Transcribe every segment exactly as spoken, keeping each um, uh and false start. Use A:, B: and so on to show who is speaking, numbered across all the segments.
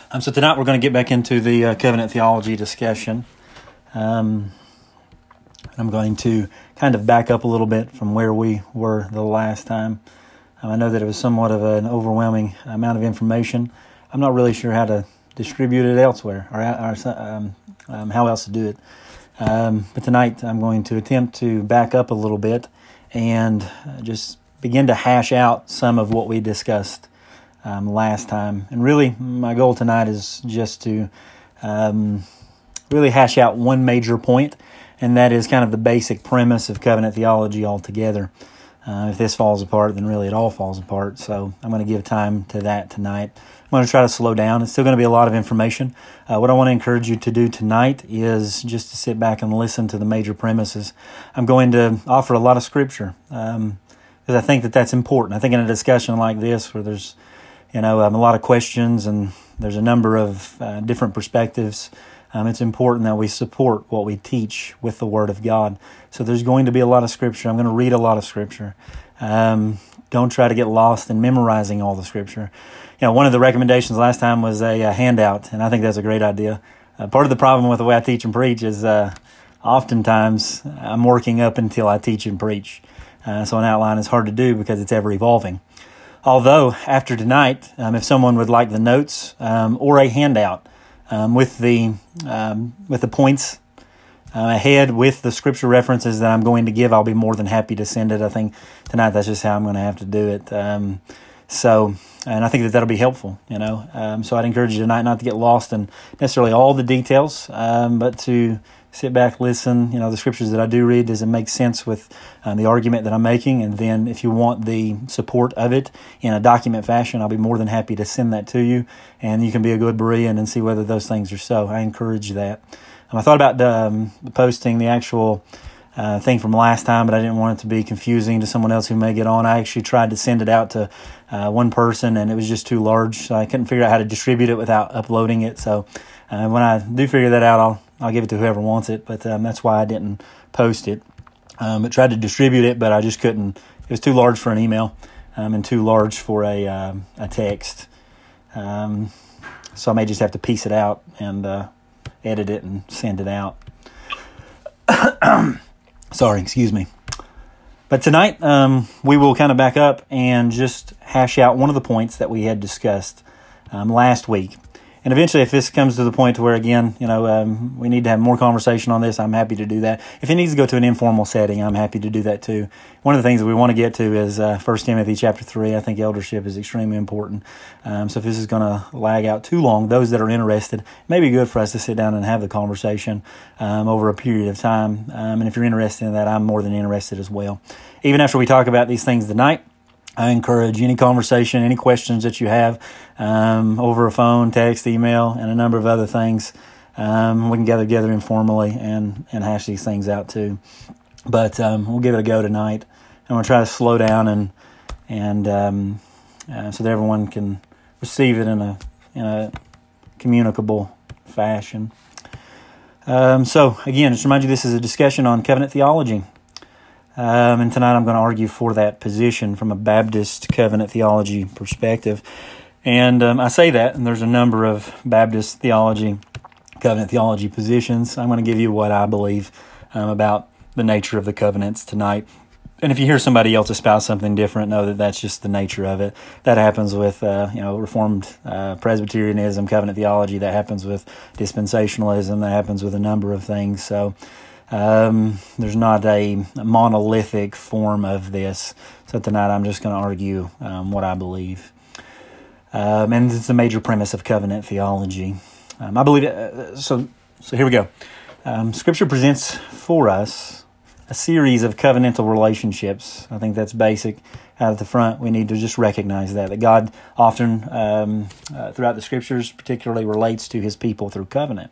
A: Um, so tonight we're going to get back into the uh, covenant theology discussion. Um, I'm going to kind of back up a little bit from where we were the last time. Um, I know that it was somewhat of an overwhelming amount of information. I'm not really sure how to distribute it elsewhere or, or um, um, how else to do it. Um, but tonight I'm going to attempt to back up a little bit and just begin to hash out some of what we discussed Um, last time. And really, my goal tonight is just to um, really hash out one major point, and that is kind of the basic premise of covenant theology altogether. Uh, if this falls apart, then really it all falls apart. So I'm going to give time to that tonight. I'm going to try to slow down. It's still going to be a lot of information. Uh, what I want to encourage you to do tonight is just to sit back and listen to the major premises. I'm going to offer a lot of scripture um, because I think that that's important. I think in a discussion like this where there's You know, um, a lot of questions and there's a number of uh, different perspectives. Um, it's important that we support what we teach with the Word of God. So there's going to be a lot of Scripture. I'm going to read a lot of Scripture. Um, don't try to get lost in memorizing all the Scripture. You know, one of the recommendations last time was a, a handout, and I think that's a great idea. Uh, part of the problem with the way I teach and preach is uh, oftentimes I'm working up until I teach and preach. Uh, so an outline is hard to do because it's ever evolving. Although, after tonight, um, if someone would like the notes um, or a handout um, with the um, with the points uh, ahead with the scripture references that I'm going to give, I'll be more than happy to send it. I think tonight that's just how I'm going to have to do it. Um, so, and I think that that'll be helpful, you know. Um, so I'd encourage you tonight not to get lost in necessarily all the details, um, but to sit back, listen. You know, the scriptures that I do read, does it make sense with um, the argument that I'm making? And then if you want the support of it in a document fashion, I'll be more than happy to send that to you. And you can be a good Berean and see whether those things are so. I encourage that. Um, I thought about um, posting the actual uh, thing from last time, but I didn't want it to be confusing to someone else who may get on. I actually tried to send it out to uh, one person, and it was just too large. So I couldn't figure out how to distribute it without uploading it. So uh, when I do figure that out, I'll I'll give it to whoever wants it, but um, that's why I didn't post it. Um, I tried to distribute it, but I just couldn't. It was too large for an email um, and too large for a um, a text. Um, so I may just have to piece it out and uh, edit it and send it out. Sorry, excuse me. But tonight um, we will kind of back up and just hash out one of the points that we had discussed um, last week. And eventually, if this comes to the point to where, again, you know, um, we need to have more conversation on this, I'm happy to do that. If it needs to go to an informal setting, I'm happy to do that too. One of the things that we want to get to is uh, First Timothy chapter three. I think eldership is extremely important. Um, so if this is going to lag out too long, those that are interested, it may be good for us to sit down and have the conversation um, over a period of time. Um, and if you're interested in that, I'm more than interested as well. Even after we talk about these things tonight, I encourage any conversation, any questions that you have um, over a phone, text, email, and a number of other things. Um, we can gather together informally and, and hash these things out too. But um, we'll give it a go tonight. And we'll try to slow down and and um, uh, so that everyone can receive it in a in a communicable fashion. Um, so again, just remind you, this is a discussion on covenant theology. Um, and tonight I'm going to argue for that position from a Baptist covenant theology perspective. And um, I say that, and there's a number of Baptist theology, covenant theology positions. I'm going to give you what I believe um, about the nature of the covenants tonight. And if you hear somebody else espouse something different, know that that's just the nature of it. That happens with, uh, you know, Reformed uh, Presbyterianism, covenant theology. That happens with dispensationalism. That happens with a number of things. So Um, there's not a monolithic form of this. So tonight I'm just going to argue um, what I believe. Um, and it's a major premise of covenant theology. Um, I believe, uh, so So here we go. Um, Scripture presents for us a series of covenantal relationships. I think that's basic. Out at the front, we need to just recognize that, that God often, um, uh, throughout the Scriptures, particularly relates to His people through covenant.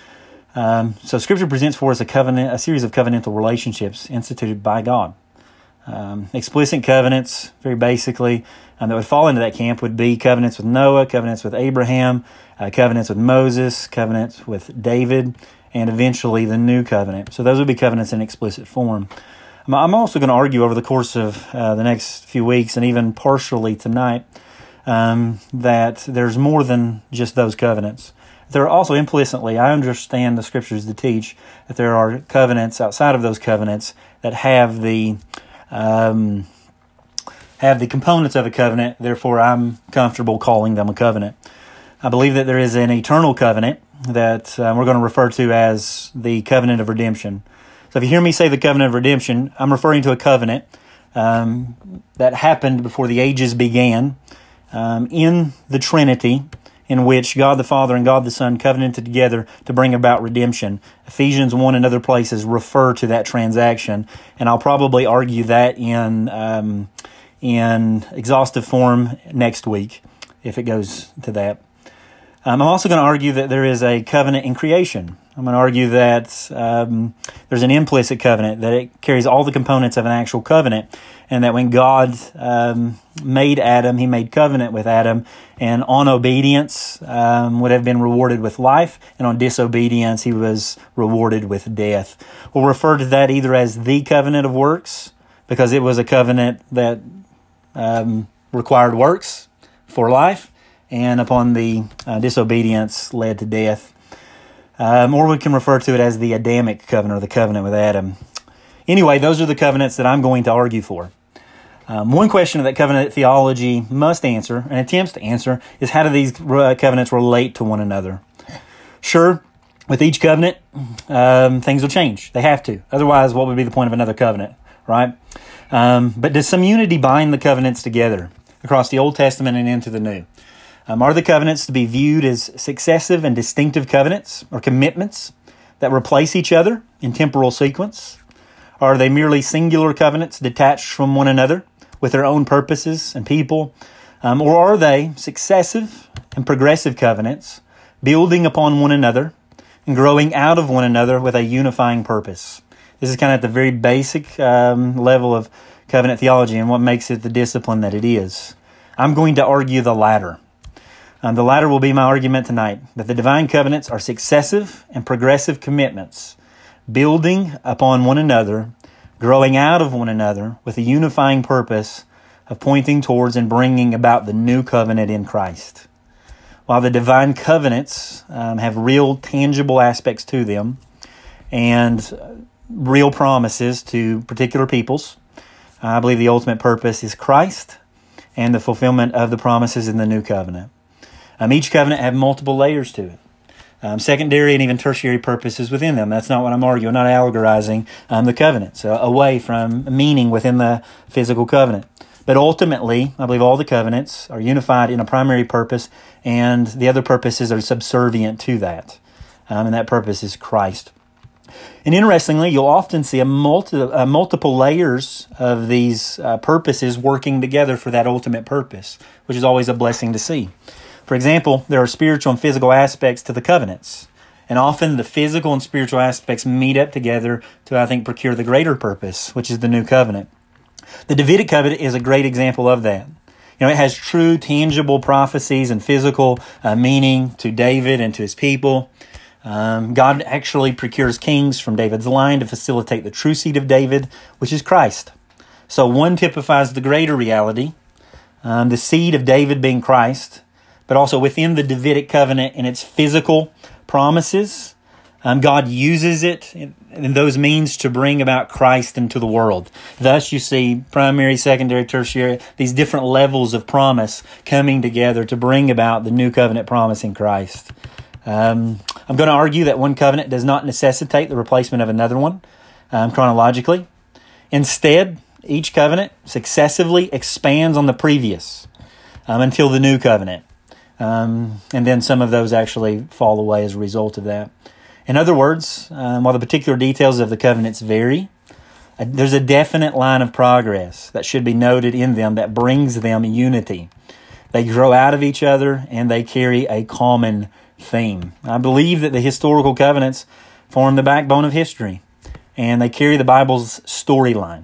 A: Um, so Scripture presents for us a covenant, a series of covenantal relationships instituted by God. Um, explicit covenants, very basically, um, that would fall into that camp would be covenants with Noah, covenants with Abraham, uh, covenants with Moses, covenants with David, and eventually the new covenant. So those would be covenants in explicit form. I'm also going to argue over the course of uh, the next few weeks and even partially tonight um, that there's more than just those covenants. There are also implicitly, I understand the Scriptures to teach that there are covenants outside of those covenants that have the um, have the components of a covenant. Therefore, I'm comfortable calling them a covenant. I believe that there is an eternal covenant that um, we're going to refer to as the covenant of redemption. So if you hear me say the covenant of redemption, I'm referring to a covenant um, that happened before the ages began um, in the Trinity, in which God the Father and God the Son covenanted together to bring about redemption. Ephesians one and other places refer to that transaction, and I'll probably argue that in um, in exhaustive form next week, if it goes to that. Um, I'm also going to argue that there is a covenant in creation. I'm going to argue that um, there's an implicit covenant, that it carries all the components of an actual covenant, and that when God um, made Adam, He made covenant with Adam, and on obedience um, would have been rewarded with life, and on disobedience he was rewarded with death. We'll refer to that either as the covenant of works, because it was a covenant that um, required works for life, and upon the uh, disobedience led to death. Um, or we can refer to it as the Adamic covenant, or the covenant with Adam. Anyway, those are the covenants that I'm going to argue for. Um, one question that covenant theology must answer, and attempts to answer, is how do these uh, covenants relate to one another? Sure, with each covenant, um, things will change. They have to. Otherwise, what would be the point of another covenant, right? Um, but does some unity bind the covenants together across the Old Testament and into the New? Um, are the covenants to be viewed as successive and distinctive covenants or commitments that replace each other in temporal sequence? Are they merely singular covenants detached from one another with their own purposes and people? Um, or are they successive and progressive covenants building upon one another and growing out of one another with a unifying purpose? This is kind of at the very basic um, level of covenant theology and what makes it the discipline that it is. I'm going to argue the latter. Um, the latter will be my argument tonight, that the divine covenants are successive and progressive commitments, building upon one another, growing out of one another with a unifying purpose of pointing towards and bringing about the new covenant in Christ. While the divine covenants um, have real tangible aspects to them and real promises to particular peoples, I believe the ultimate purpose is Christ and the fulfillment of the promises in the new covenant. Um, each covenant have multiple layers to it. Um, secondary and even tertiary purposes within them. That's not what I'm arguing. I'm not allegorizing um, the covenants uh, away from meaning within the physical covenant. But ultimately, I believe all the covenants are unified in a primary purpose, and the other purposes are subservient to that. Um, and that purpose is Christ. And interestingly, you'll often see a multi, uh, multiple layers of these uh, purposes working together for that ultimate purpose, which is always a blessing to see. For example, there are spiritual and physical aspects to the covenants. And often the physical and spiritual aspects meet up together to, I think, procure the greater purpose, which is the new covenant. The Davidic covenant is a great example of that. You know, it has true, tangible prophecies and physical uh, meaning to David and to his people. Um, God actually procures kings from David's line to facilitate the true seed of David, which is Christ. So one typifies the greater reality, um, the seed of David being Christ, but also within the Davidic covenant and its physical promises, um, God uses it in, in those means to bring about Christ into the world. Thus, you see primary, secondary, tertiary, these different levels of promise coming together to bring about the new covenant promise in Christ. Um, I'm going to argue that one covenant does not necessitate the replacement of another one um, chronologically. Instead, each covenant successively expands on the previous um, until the new covenant. Um, and then some of those actually fall away as a result of that. In other words, um, while the particular details of the covenants vary, uh, there's a definite line of progress that should be noted in them that brings them unity. They grow out of each other and they carry a common theme. I believe that the historical covenants form the backbone of history, and they carry the Bible's storyline.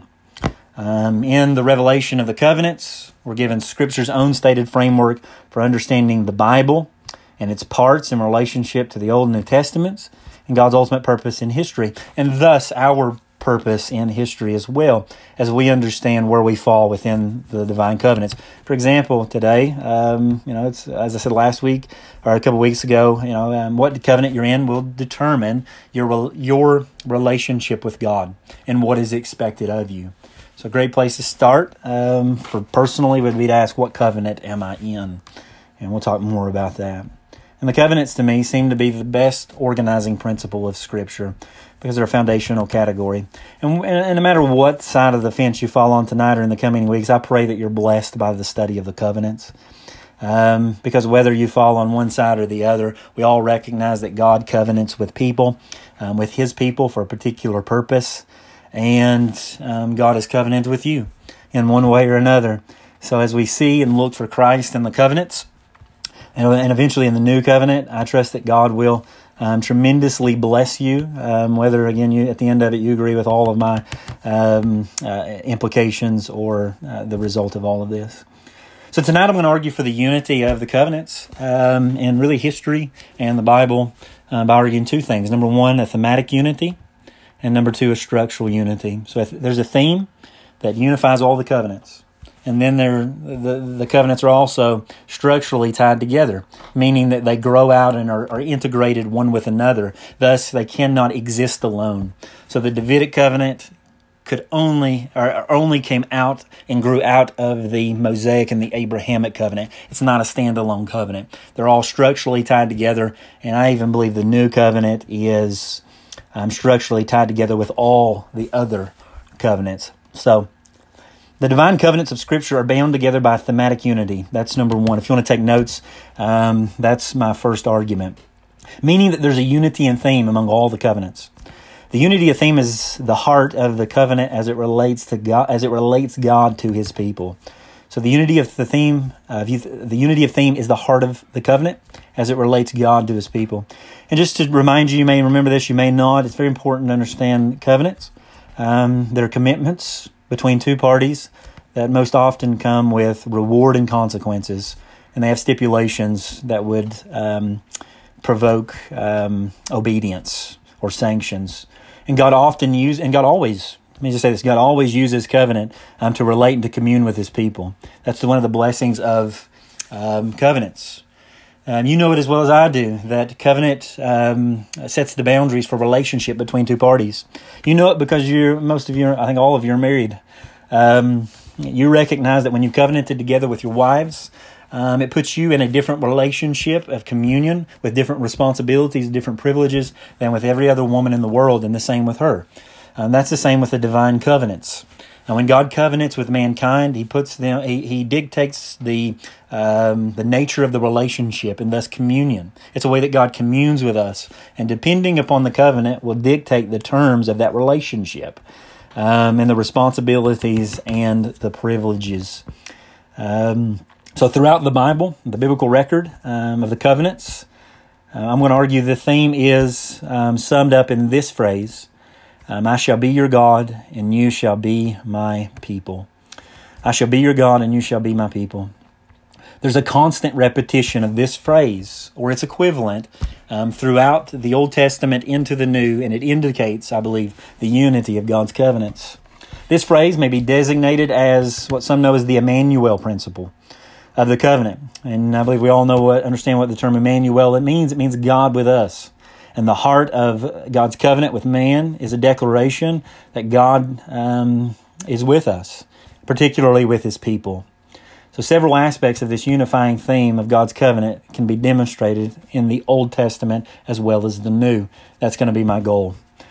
A: Um, in the revelation of the covenants, we're given Scripture's own stated framework for understanding the Bible and its parts in relationship to the Old and New Testaments and God's ultimate purpose in history. And thus, our purpose in history as well, as we understand where we fall within the divine covenants. For example, today, um, you know, it's as I said last week or a couple weeks ago, you know, um, what covenant you're in will determine your your relationship with God and what is expected of you. So, a great place to start um, for personally would be to ask, what covenant am I in? And we'll talk more about that. And the covenants, to me, seem to be the best organizing principle of Scripture because they're a foundational category. And, and no matter what side of the fence you fall on tonight or in the coming weeks, I pray that you're blessed by the study of the covenants. Um, because whether you fall on one side or the other, we all recognize that God covenants with people, um, with His people for a particular purpose. And um, God has covenanted with you in one way or another. So as we see and look for Christ in the covenants, and eventually in the new covenant, I trust that God will um, tremendously bless you, um, whether, again, you at the end of it, you agree with all of my um, uh, implications or uh, the result of all of this. So tonight I'm going to argue for the unity of the covenants um, and really history and the Bible uh, by arguing two things. Number one, a thematic unity, and number two, a structural unity. So if there's a theme that unifies all the covenants. And then they're, the, the covenants are also structurally tied together, meaning that they grow out and are, are integrated one with another. Thus, they cannot exist alone. So the Davidic covenant could only, or only came out and grew out of the Mosaic and the Abrahamic covenant. It's not a standalone covenant. They're all structurally tied together, and I even believe the new covenant is um, structurally tied together with all the other covenants. So, the divine covenants of Scripture are bound together by thematic unity. That's number one. If you want to take notes, um, that's my first argument. Meaning that there's a unity in theme among all the covenants. The unity of theme is the heart of the covenant as it relates to God, as it relates God to His people. So the unity of the theme, uh, the unity of theme is the heart of the covenant as it relates God to His people. And just to remind you, you may remember this, you may not. It's very important to understand covenants. Um, they're commitments between two parties that most often come with reward and consequences, and they have stipulations that would um, provoke um, obedience or sanctions. And God often use, and God always, let me just say this, God always uses covenant um, to relate and to commune with His people. That's one of the blessings of um, covenants. Um, you know it as well as I do, that covenant um, sets the boundaries for relationship between two parties. You know it because you're, most of you, I think all of you are married. Um, you recognize that when you covenanted together with your wives, um, it puts you in a different relationship of communion with different responsibilities, different privileges than with every other woman in the world, and the same with her. Um, that's the same with the divine covenants. Now, when God covenants with mankind, He puts them. He, he dictates the um, the nature of the relationship, and thus communion. It's a way that God communes with us, and depending upon the covenant, will dictate the terms of that relationship, um, and the responsibilities and the privileges. Um, so, throughout the Bible, the biblical record um, of the covenants, uh, I'm going to argue the theme is um, summed up in this phrase. Um, I shall be your God, and you shall be my people. I shall be your God, and you shall be my people. There's a constant repetition of this phrase, or its equivalent, um, throughout the Old Testament into the New, and it indicates, I believe, the unity of God's covenants. This phrase may be designated as what some know as the Emmanuel principle of the covenant. And I believe we all know what, understand what the term Emmanuel, it means. It means God with us. And the heart of God's covenant with man is a declaration that God um, is with us, particularly with His people. So several aspects of this unifying theme of God's covenant can be demonstrated in the Old Testament as well as the New. That's going to be my goal.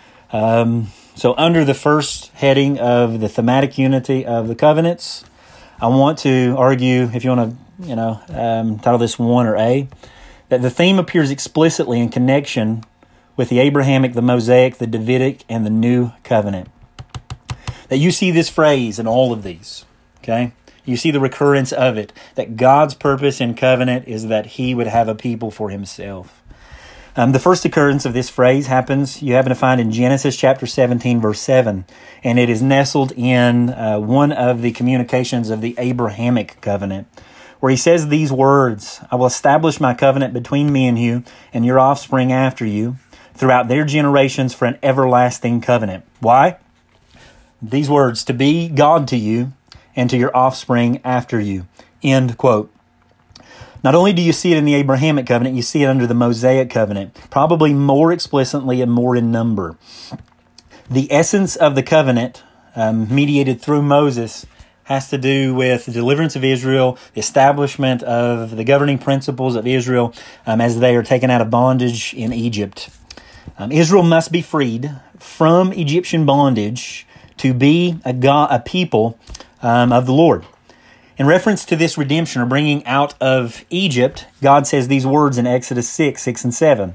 A: Um, so under the first heading of the thematic unity of the covenants, I want to argue, if you want to, you know, um, title this one or A, that the theme appears explicitly in connection with the Abrahamic, the Mosaic, the Davidic, and the New Covenant. That you see this phrase in all of these, okay? You see the recurrence of it, that God's purpose in covenant is that He would have a people for Himself. Um, the first occurrence of this phrase happens, you happen to find in Genesis chapter seventeen, verse seven, and it is nestled in uh, one of the communications of the Abrahamic covenant, where He says these words, I will establish my covenant between me and you and your offspring after you throughout their generations for an everlasting covenant. Why? these words, to be God to you and to your offspring after you. End quote. Not only do you see it in the Abrahamic covenant, you see it under the Mosaic covenant, probably more explicitly and more in number. The essence of the covenant, um, mediated through Moses, has to do with the deliverance of Israel, the establishment of the governing principles of Israel um, as they are taken out of bondage in Egypt. Um, Israel must be freed from Egyptian bondage to be a, God, a people um, of the Lord. In reference to this redemption or bringing out of Egypt, God says these words in Exodus six, six and seven.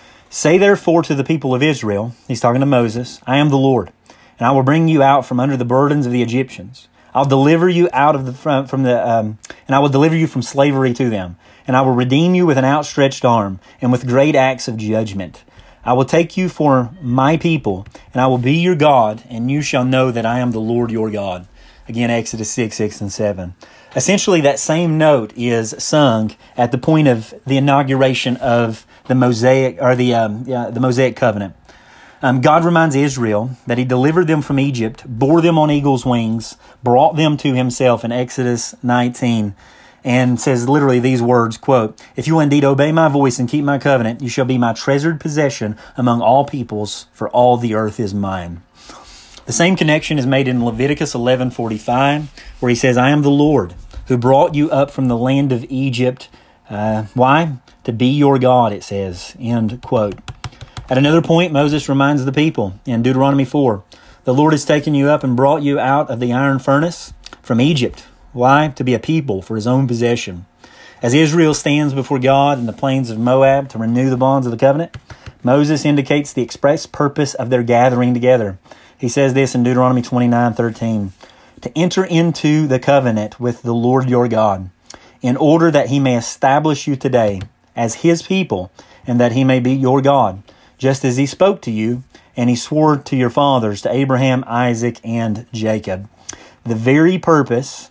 A: Say therefore to the people of Israel, he's talking to Moses, I am the Lord, and I will bring you out from under the burdens of the Egyptians. I'll deliver you out of the from, from the um, and I will deliver you from slavery to them, and I will redeem you with an outstretched arm and with great acts of judgment. I will take you for my people, and I will be your God, and you shall know that I am the Lord your God. Again, Exodus six, six and seven. Essentially, that same note is sung at the point of the inauguration of the Mosaic or the um, yeah, the Mosaic covenant. Um, God reminds Israel that He delivered them from Egypt, bore them on eagle's wings, brought them to Himself in Exodus nineteen, and says literally these words, quote, if you will indeed obey my voice and keep my covenant, you shall be my treasured possession among all peoples, for all the earth is mine. The same connection is made in Leviticus eleven forty-five, where He says, I am the Lord who brought you up from the land of Egypt. Uh, why? To be your God, it says. End quote. At another point, Moses reminds the people in Deuteronomy four, the Lord has taken you up and brought you out of the iron furnace from Egypt. Why? To be a people for His own possession. As Israel stands before God in the plains of Moab to renew the bonds of the covenant, Moses indicates the express purpose of their gathering together. He says this in Deuteronomy twenty-nine thirteen, to enter into the covenant with the Lord your God, in order that He may establish you today as His people, and that He may be your God, just as He spoke to you, and He swore to your fathers, to Abraham, Isaac, and Jacob. The very purpose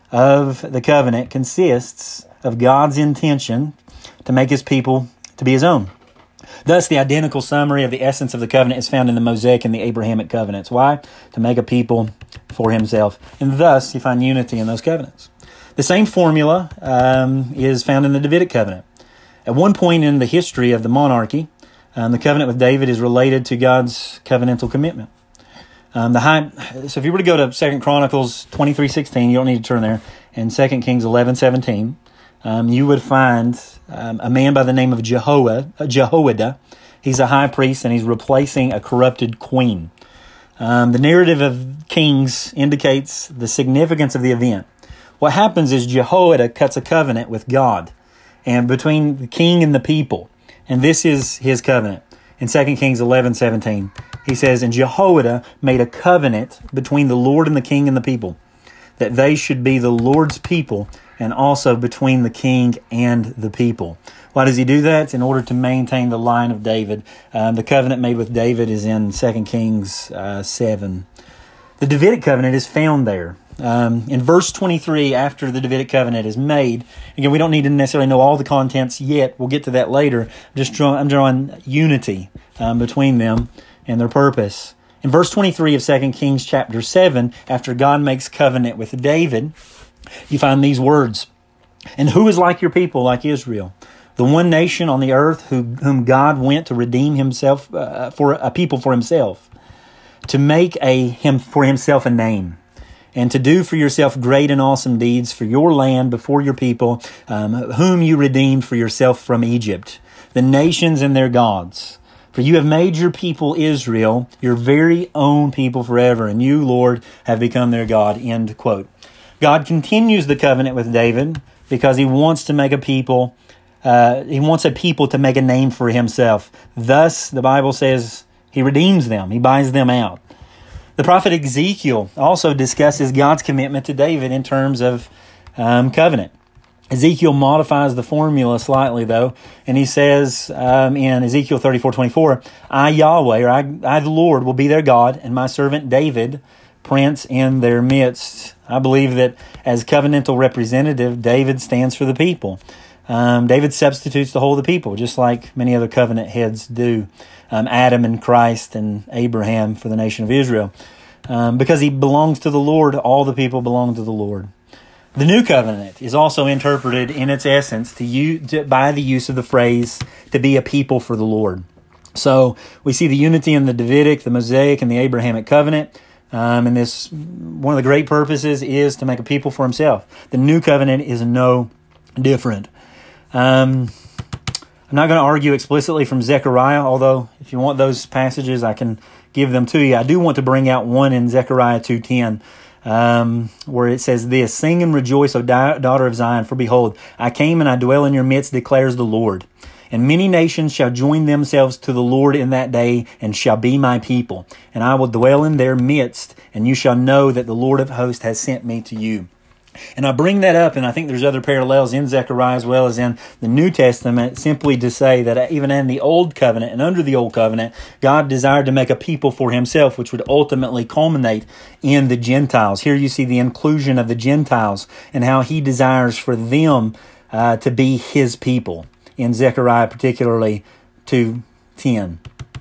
A: of the covenant consists of God's intention to make His people to be His own. Thus, the identical summary of the essence of the covenant is found in the Mosaic and the Abrahamic covenants. Why? To make a people for Himself. And thus, you find unity in those covenants. The same formula um, is found in the Davidic covenant. At one point in the history of the monarchy, um, the covenant with David is related to God's covenantal commitment. Um, the high, so if you were to go to Second Chronicles twenty-three sixteen, you don't need to turn there, and Second Kings eleven seventeen, um, you would find um, a man by the name of Jehoiada. Uh, Jehoiada. He's a high priest, and he's replacing a corrupted queen. Um, the narrative of Kings indicates the significance of the event. What happens is Jehoiada cuts a covenant with God and between the king and the people, and this is his covenant. In Second Kings eleven seventeen, he says, and Jehoiada made a covenant between the Lord and the king and the people, that they should be the Lord's people, and also between the king and the people. Why does he do that? In order to maintain the line of David. Um, the covenant made with David is in Second Kings uh, seven. The Davidic covenant is found there. Um, in verse twenty-three, after the Davidic covenant is made, again, we don't need to necessarily know all the contents yet. We'll get to that later. Just draw, I'm drawing unity um, between them and their purpose. In verse twenty-three of Second Kings chapter seven, after God makes covenant with David, you find these words, and who is like your people, like Israel? The one nation on the earth who, whom God went to redeem Himself uh, for a people for Himself, to make a him for Himself a name, and to do for yourself great and awesome deeds for your land before your people, um, whom you redeemed for yourself from Egypt, the nations and their gods. For you have made your people Israel your very own people forever, and you, Lord, have become their God. End quote. God continues the covenant with David because He wants to make a people, uh, He wants a people to make a name for Himself. Thus, the Bible says He redeems them. He buys them out. The prophet Ezekiel also discusses God's commitment to David in terms of um, covenant. Ezekiel modifies the formula slightly, though, and he says um, in Ezekiel thirty-four twenty-four, I, Yahweh, or I, I, the Lord, will be their God, and my servant David, prince in their midst. I believe that as covenantal representative, David stands for the people. Um, David substitutes the whole of the people, just like many other covenant heads do. Um, Adam and Christ and Abraham for the nation of Israel. Um, because he belongs to the Lord, all the people belong to the Lord. The New Covenant is also interpreted in its essence to use, to, by the use of the phrase, to be a people for the Lord. So we see the unity in the Davidic, the Mosaic, and the Abrahamic covenant. Um, and this, one of the great purposes is to make a people for himself. The New Covenant is no different. Um, I'm not going to argue explicitly from Zechariah, although if you want those passages, I can give them to you. I do want to bring out one in Zechariah two ten, um, where it says this, "Sing and rejoice, O da- daughter of Zion, for behold, I came and I dwell in your midst, declares the Lord. And many nations shall join themselves to the Lord in that day, and shall be my people. And I will dwell in their midst, and you shall know that the Lord of hosts has sent me to you." And I bring that up, and I think there's other parallels in Zechariah as well as in the New Testament, simply to say that even in the Old Covenant and under the Old Covenant, God desired to make a people for himself, which would ultimately culminate in the Gentiles. Here you see the inclusion of the Gentiles and how he desires for them uh, to be his people. In Zechariah, particularly two ten.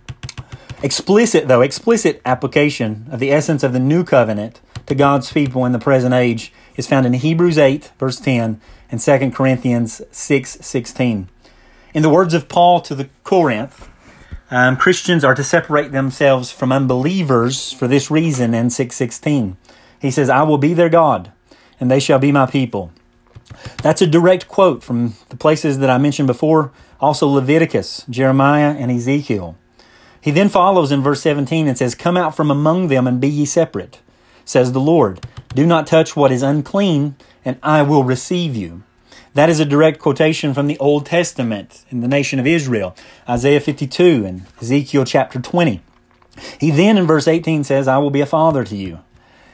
A: Explicit, though, explicit application of the essence of the new covenant to God's people in the present age is found in Hebrews eight, verse ten, and Second Corinthians six sixteen. In the words of Paul to the Corinth, um, Christians are to separate themselves from unbelievers for this reason in six sixteen. He says, "I will be their God, and they shall be my people." That's a direct quote from the places that I mentioned before, also Leviticus, Jeremiah, and Ezekiel. He then follows in verse seventeen and says, "Come out from among them and be ye separate, says the Lord. Do not touch what is unclean, and I will receive you." That is a direct quotation from the Old Testament in the nation of Israel, Isaiah fifty-two and Ezekiel chapter twenty. He then in verse eighteen says, "I will be a father to you.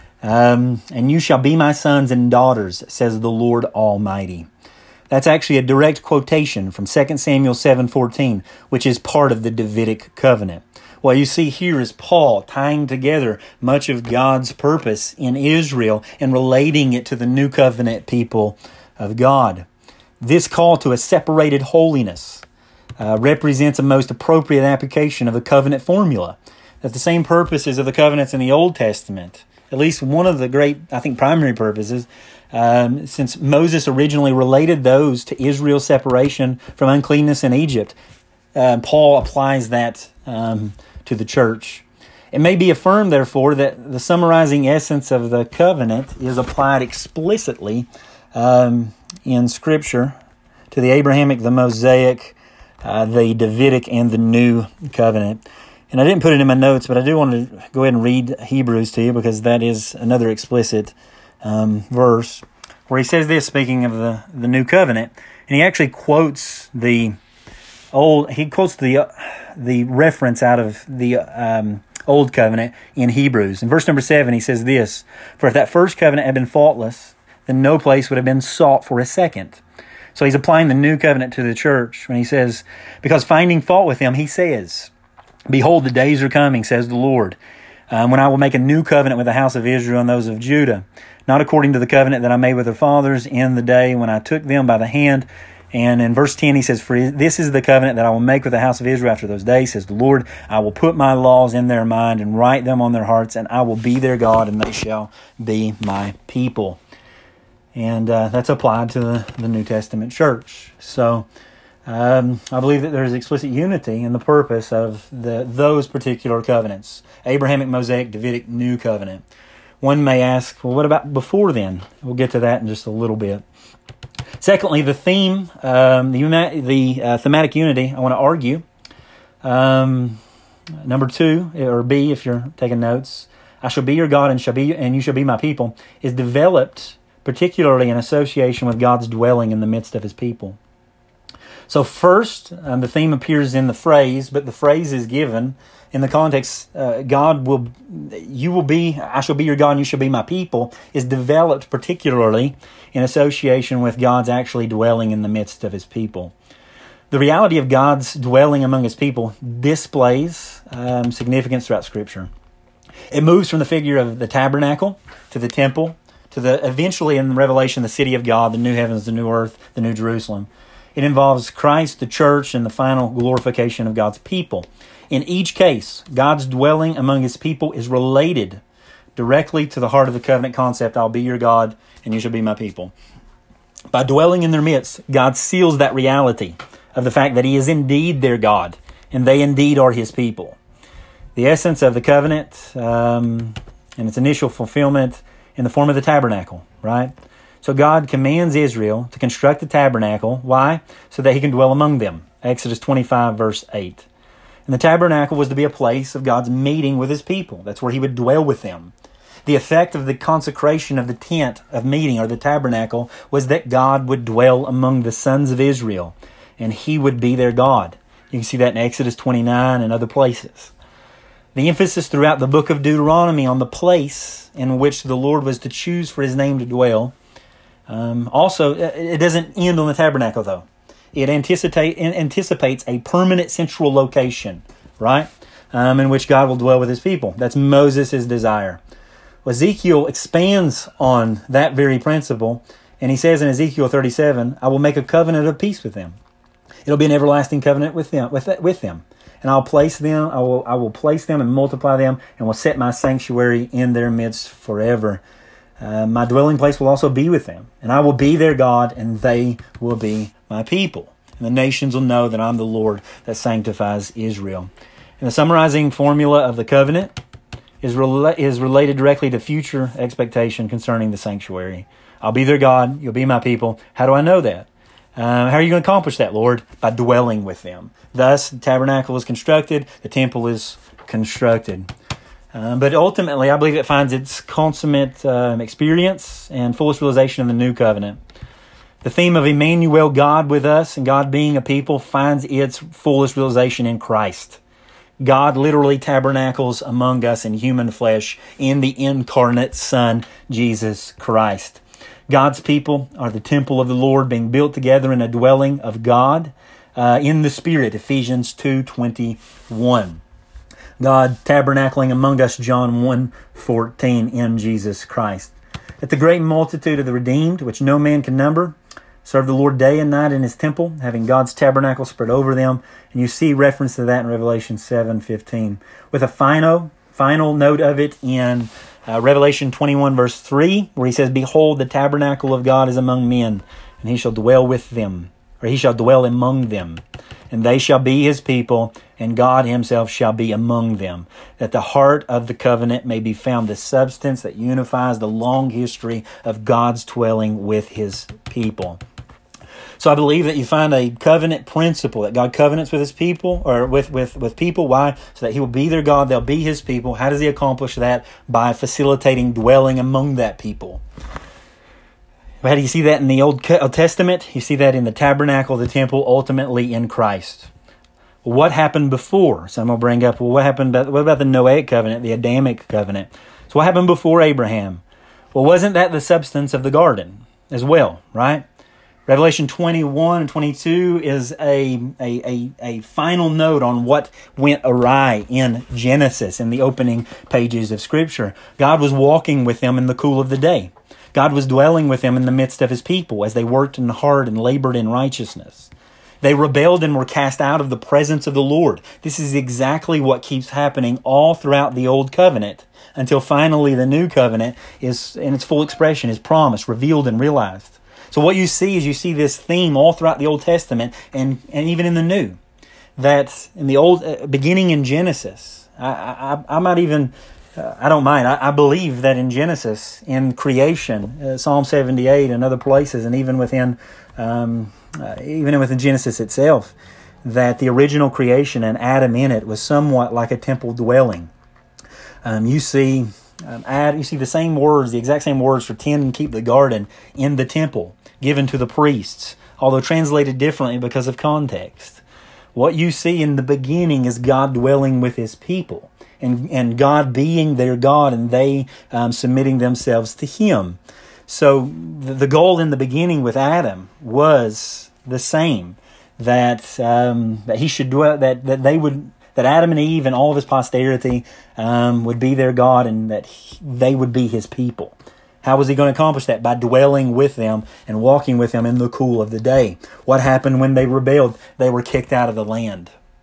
A: Um, and you shall be my sons and daughters, says the Lord Almighty." That's actually a direct quotation from Second Samuel seven fourteen, which is part of the Davidic covenant. What you see here is Paul tying together much of God's purpose in Israel and relating it to the new covenant people of God. This call to a separated holiness uh, represents a most appropriate application of the covenant formula, that the same purposes of the covenants in the Old Testament, at least one of the great, I think, primary purposes, um, since Moses originally related those to Israel's separation from uncleanness in Egypt, uh, Paul applies that um, to the church. It may be affirmed, therefore, that the summarizing essence of the covenant is applied explicitly um, in Scripture to the Abrahamic, the Mosaic, uh, the Davidic, and the New Covenant. And I didn't put it in my notes, but I do want to go ahead and read Hebrews to you because that is another explicit um, verse where he says this, speaking of the, the new covenant, and he actually quotes the old. He quotes the uh, the reference out of the um, old covenant in Hebrews. In verse number seven, he says this: "For if that first covenant had been faultless, then no place would have been sought for a second." So he's applying the new covenant to the church when he says, "Because finding fault with them, he says, Behold, the days are coming, says the Lord, um, when I will make a new covenant with the house of Israel and those of Judah, not according to the covenant that I made with their fathers in the day when I took them by the hand." And in verse ten, he says, "For this is the covenant that I will make with the house of Israel after those days, says the Lord. I will put my laws in their mind and write them on their hearts, and I will be their God, and they shall be my people." And uh, that's applied to the, the New Testament church. So um, I believe that there is explicit unity in the purpose of the those particular covenants: Abrahamic, Mosaic, Davidic, New Covenant. One may ask, well, what about before then? We'll get to that in just a little bit. Secondly, the theme, um, the, the uh, thematic unity, I want to argue. Um, number two, or B, if you're taking notes, "I shall be your God and shall be, and you shall be my people," is developed particularly in association with God's dwelling in the midst of his people. So first, um, the theme appears in the phrase, but the phrase is given in the context, uh, God will, you will be, I shall be your God and you shall be my people, is developed particularly in association with God's actually dwelling in the midst of his people. The reality of God's dwelling among his people displays um, significance throughout Scripture. It moves from the figure of the tabernacle to the temple, to the eventually in Revelation, the city of God, the new heavens, the new earth, the new Jerusalem. It involves Christ, the church, and the final glorification of God's people. In each case, God's dwelling among his people is related directly to the heart of the covenant concept, I'll be your God and you shall be my people. By dwelling in their midst, God seals that reality of the fact that he is indeed their God and they indeed are his people. The essence of the covenant um, and its initial fulfillment in the form of the tabernacle, right? So God commands Israel to construct the tabernacle. Why? So that he can dwell among them. Exodus twenty-five, verse eight. And the tabernacle was to be a place of God's meeting with his people. That's where he would dwell with them. The effect of the consecration of the tent of meeting, or the tabernacle, was that God would dwell among the sons of Israel, and he would be their God. You can see that in Exodus twenty-nine and other places. The emphasis throughout the book of Deuteronomy on the place in which the Lord was to choose for his name to dwell. Um, also, it doesn't end on the tabernacle, though. It anticipate, anticipates a permanent central location, right? Um, in which God will dwell with his people. That's Moses' desire. Ezekiel expands on that very principle, and he says in Ezekiel thirty-seven, I will make a covenant of peace with them. It'll be an everlasting covenant with them, with, with them. And I'll place them, I will, I will place them and multiply them, and will set my sanctuary in their midst forever. Uh, my dwelling place will also be with them, and I will be their God, and they will be my people. And the nations will know that I'm the Lord that sanctifies Israel. And the summarizing formula of the covenant is, rela- is related directly to future expectation concerning the sanctuary. I'll be their God, you'll be my people. How do I know that? Uh, how are you going to accomplish that, Lord? By dwelling with them. Thus, the tabernacle is constructed, the temple is constructed. Uh, but ultimately, I believe it finds its consummate uh, experience and fullest realization in the new covenant. The theme of Emmanuel, God with us, and God being a people, finds its fullest realization in Christ. God literally tabernacles among us in human flesh in the incarnate Son, Jesus Christ. God's people are the temple of the Lord, being built together in a dwelling of God uh, in the Spirit, Ephesians two twenty-one. God tabernacling among us, John one fourteen, in Jesus Christ. That the great multitude of the redeemed, which no man can number, serve the Lord day and night in his temple, having God's tabernacle spread over them. And you see reference to that in Revelation seven fifteen. With a final, final note of it in uh, Revelation twenty-one, verse three, where he says, Behold, the tabernacle of God is among men, and he shall dwell with them, or he shall dwell among them. And they shall be his people, and God himself shall be among them, that the heart of the covenant may be found, the substance that unifies the long history of God's dwelling with his people. So I believe that you find a covenant principle, that God covenants with his people, or with, with, with people. Why? So that he will be their God, they'll be his people. How does he accomplish that? By facilitating dwelling among that people. How do you see that in the Old Testament? You see that in the tabernacle, the temple, ultimately in Christ. Well, what happened before? Some will bring up, well, what happened about, what about the Noahic covenant, the Adamic covenant? So what happened before Abraham? Well, wasn't that the substance of the garden as well, right? Revelation twenty-one and twenty-two is a, a, a, a final note on what went awry in Genesis, in the opening pages of Scripture. God was walking with them in the cool of the day. God was dwelling with them in the midst of his people as they worked in hard and labored in righteousness. They rebelled and were cast out of the presence of the Lord. This is exactly what keeps happening all throughout the Old Covenant until finally the New Covenant is in its full expression, is promised, revealed, and realized. So what you see is you see this theme all throughout the Old Testament and, and even in the New. That in the Old, uh, beginning in Genesis, I, I, I might even... Uh, I don't mind. I, I believe that in Genesis, in creation, uh, Psalm seventy-eight and other places, and even within, um, uh, even within Genesis itself, that the original creation and Adam in it was somewhat like a temple dwelling. Um, you see, um, add, you see the same words, the exact same words for tend and keep the garden in the temple, given to the priests, although translated differently because of context. What you see in the beginning is God dwelling with his people. And, and God being their God and they um, submitting themselves to him. So the, the goal in the beginning with Adam was the same, that um, that he should dwell, that that they would, that Adam and Eve and all of his posterity um, would be their God, and that he, they would be his people. How was he going to accomplish that? By dwelling with them and walking with them in the cool of the day. What happened when they rebelled? They were kicked out of the land.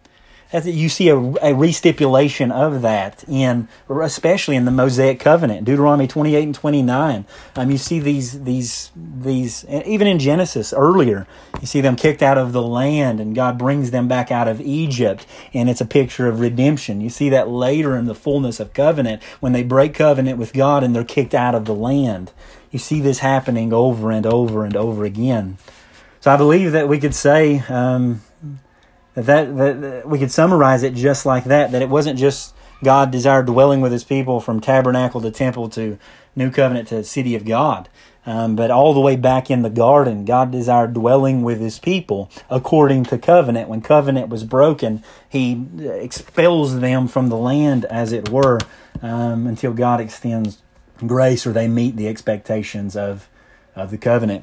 A: You see a, a restipulation of that in, especially in the Mosaic covenant, Deuteronomy twenty-eight and twenty-nine. Um, you see these, these, these, even in Genesis earlier, you see them kicked out of the land and God brings them back out of Egypt, and it's a picture of redemption. You see that later in the fullness of covenant when they break covenant with God and they're kicked out of the land. You see this happening over and over and over again. So I believe that we could say, um, That, that, that we could summarize it just like that, that it wasn't just God desired dwelling with his people from tabernacle to temple to new covenant to city of God, um, but all the way back in the garden, God desired dwelling with his people according to covenant. When covenant was broken, he expels them from the land, as it were, um, until God extends grace or they meet the expectations of, of the covenant.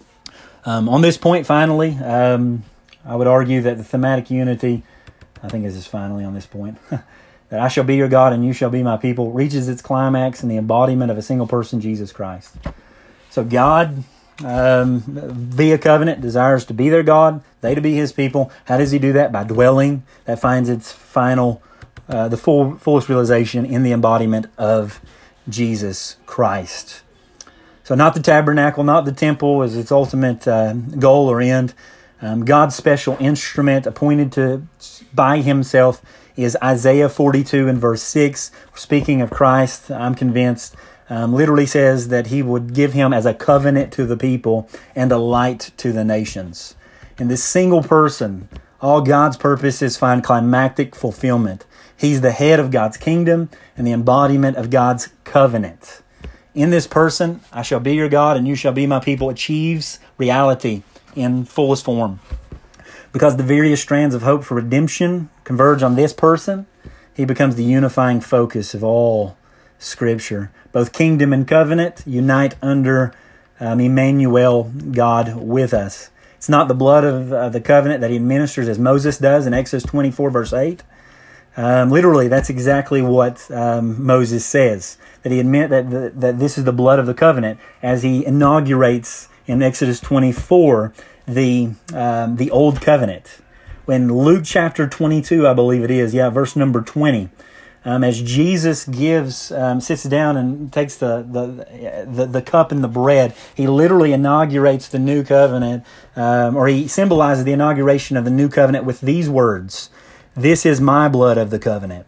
A: Um, on this point, finally, um, I would argue that the thematic unity, I think this is finally on this point, that I shall be your God and you shall be my people, reaches its climax in the embodiment of a single person, Jesus Christ. So God, um, via covenant, desires to be their God, they to be his people. How does he do that? By dwelling. That finds its final, uh, the full fullest realization in the embodiment of Jesus Christ. So not the tabernacle, not the temple as its ultimate uh, goal or end. Um, God's special instrument appointed to by himself is Isaiah forty-two and verse six. Speaking of Christ, I'm convinced, um, literally says that he would give him as a covenant to the people and a light to the nations. In this single person, all God's purposes find climactic fulfillment. He's the head of God's kingdom and the embodiment of God's covenant. In this person, I shall be your God and you shall be my people, achieves reality in fullest form. Because the various strands of hope for redemption converge on this person, he becomes the unifying focus of all Scripture. Both kingdom and covenant unite under um, Emmanuel, God with us. It's not the blood of uh, the covenant that he administers as Moses does in Exodus twenty-four verse eight. Um, literally, that's exactly what um, Moses says, that he admit that, the, that this is the blood of the covenant as he inaugurates in Exodus twenty-four, the um, the old covenant. When Luke chapter twenty-two, I believe it is, yeah, verse number twenty, um, as Jesus gives, um, sits down and takes the, the the the cup and the bread, he literally inaugurates the new covenant, um, or he symbolizes the inauguration of the new covenant with these words: "This is my blood of the covenant."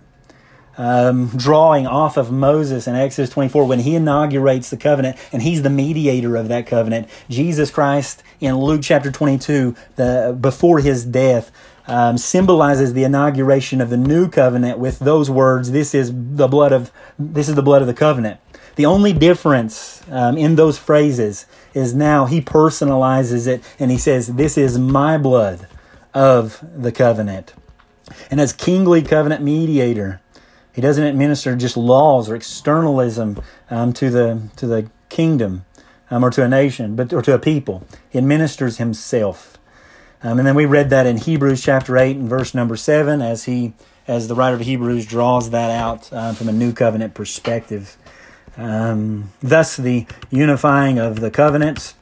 A: Um, drawing off of Moses in Exodus twenty-four when he inaugurates the covenant and he's the mediator of that covenant. Jesus Christ in Luke chapter twenty-two, the, before his death, um, symbolizes the inauguration of the new covenant with those words, "This is the blood of this is the blood of the covenant." The only difference um, in those phrases is now he personalizes it and he says, "This is my blood of the covenant." And as kingly covenant mediator, he doesn't administer just laws or externalism um, to the to the kingdom um, or to a nation, but or to a people. He administers himself, um, and then we read that in Hebrews chapter eight and verse number seven, as he as the writer of Hebrews draws that out uh, from a new covenant perspective. Um, thus, the unifying of the covenants,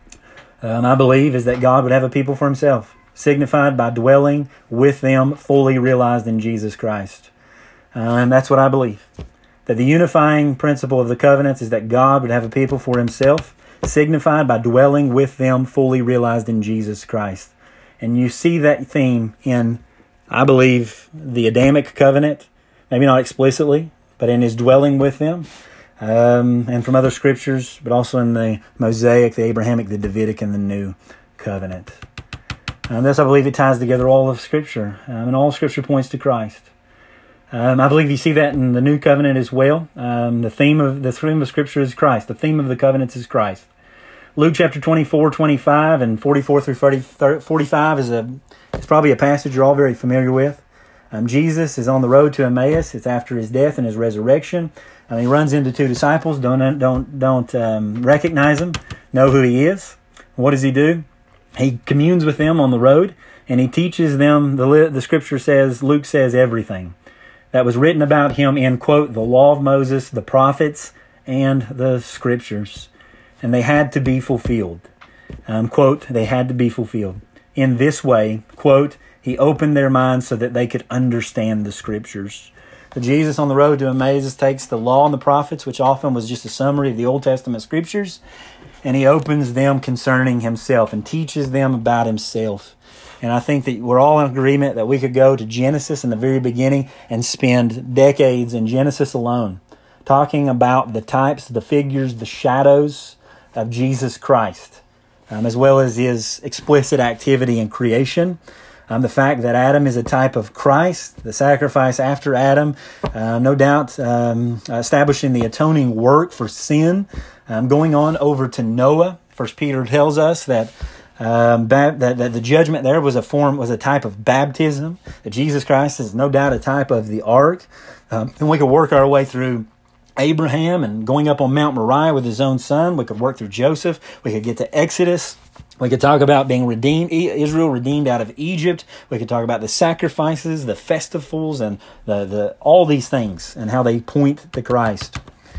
A: um, I believe, is that God would have a people for himself, signified by dwelling with them, fully realized in Jesus Christ. Uh, and that's what I believe. That the unifying principle of the covenants is that God would have a people for himself, signified by dwelling with them, fully realized in Jesus Christ. And you see that theme in, I believe, the Adamic covenant, maybe not explicitly, but in his dwelling with them, um, and from other scriptures, but also in the Mosaic, the Abrahamic, the Davidic, and the New Covenant. And thus I believe it ties together all of Scripture, um, and all Scripture points to Christ. Um, I believe you see that in the New Covenant as well. Um, the theme of the theme of Scripture is Christ. The theme of the covenants is Christ. Luke chapter twenty-four, twenty-five, and forty-four through forty-five is a it's probably a passage you're all very familiar with. Um, Jesus is on the road to Emmaus. It's after his death and his resurrection. And he runs into two disciples. Don't don't don't um, recognize him. Know who he is. What does he do? He communes with them on the road, and he teaches them. The the Scripture says, Luke says, everything that was written about him in, quote, the law of Moses, the prophets, and the Scriptures. And they had to be fulfilled. Um, quote, they had to be fulfilled. In this way, quote, He opened their minds so that they could understand the Scriptures. So Jesus on the road to Emmaus takes the law and the prophets, which often was just a summary of the Old Testament Scriptures, and he opens them concerning himself and teaches them about himself. And I think that we're all in agreement that we could go to Genesis in the very beginning and spend decades in Genesis alone, talking about the types, the figures, the shadows of Jesus Christ, um, as well as his explicit activity in creation. Um, the fact that Adam is a type of Christ, the sacrifice after Adam, uh, no doubt um, establishing the atoning work for sin. Um, going on over to Noah, First Peter tells us that um, that, that that the judgment there was a form, was a type of baptism. That Jesus Christ is no doubt a type of the ark. Um, and we could work our way through Abraham and going up on Mount Moriah with his own son. We could work through Joseph. We could get to Exodus. We could talk about being redeemed, Israel redeemed out of Egypt. We could talk about the sacrifices, the festivals, and the, the all these things and how they point to Christ.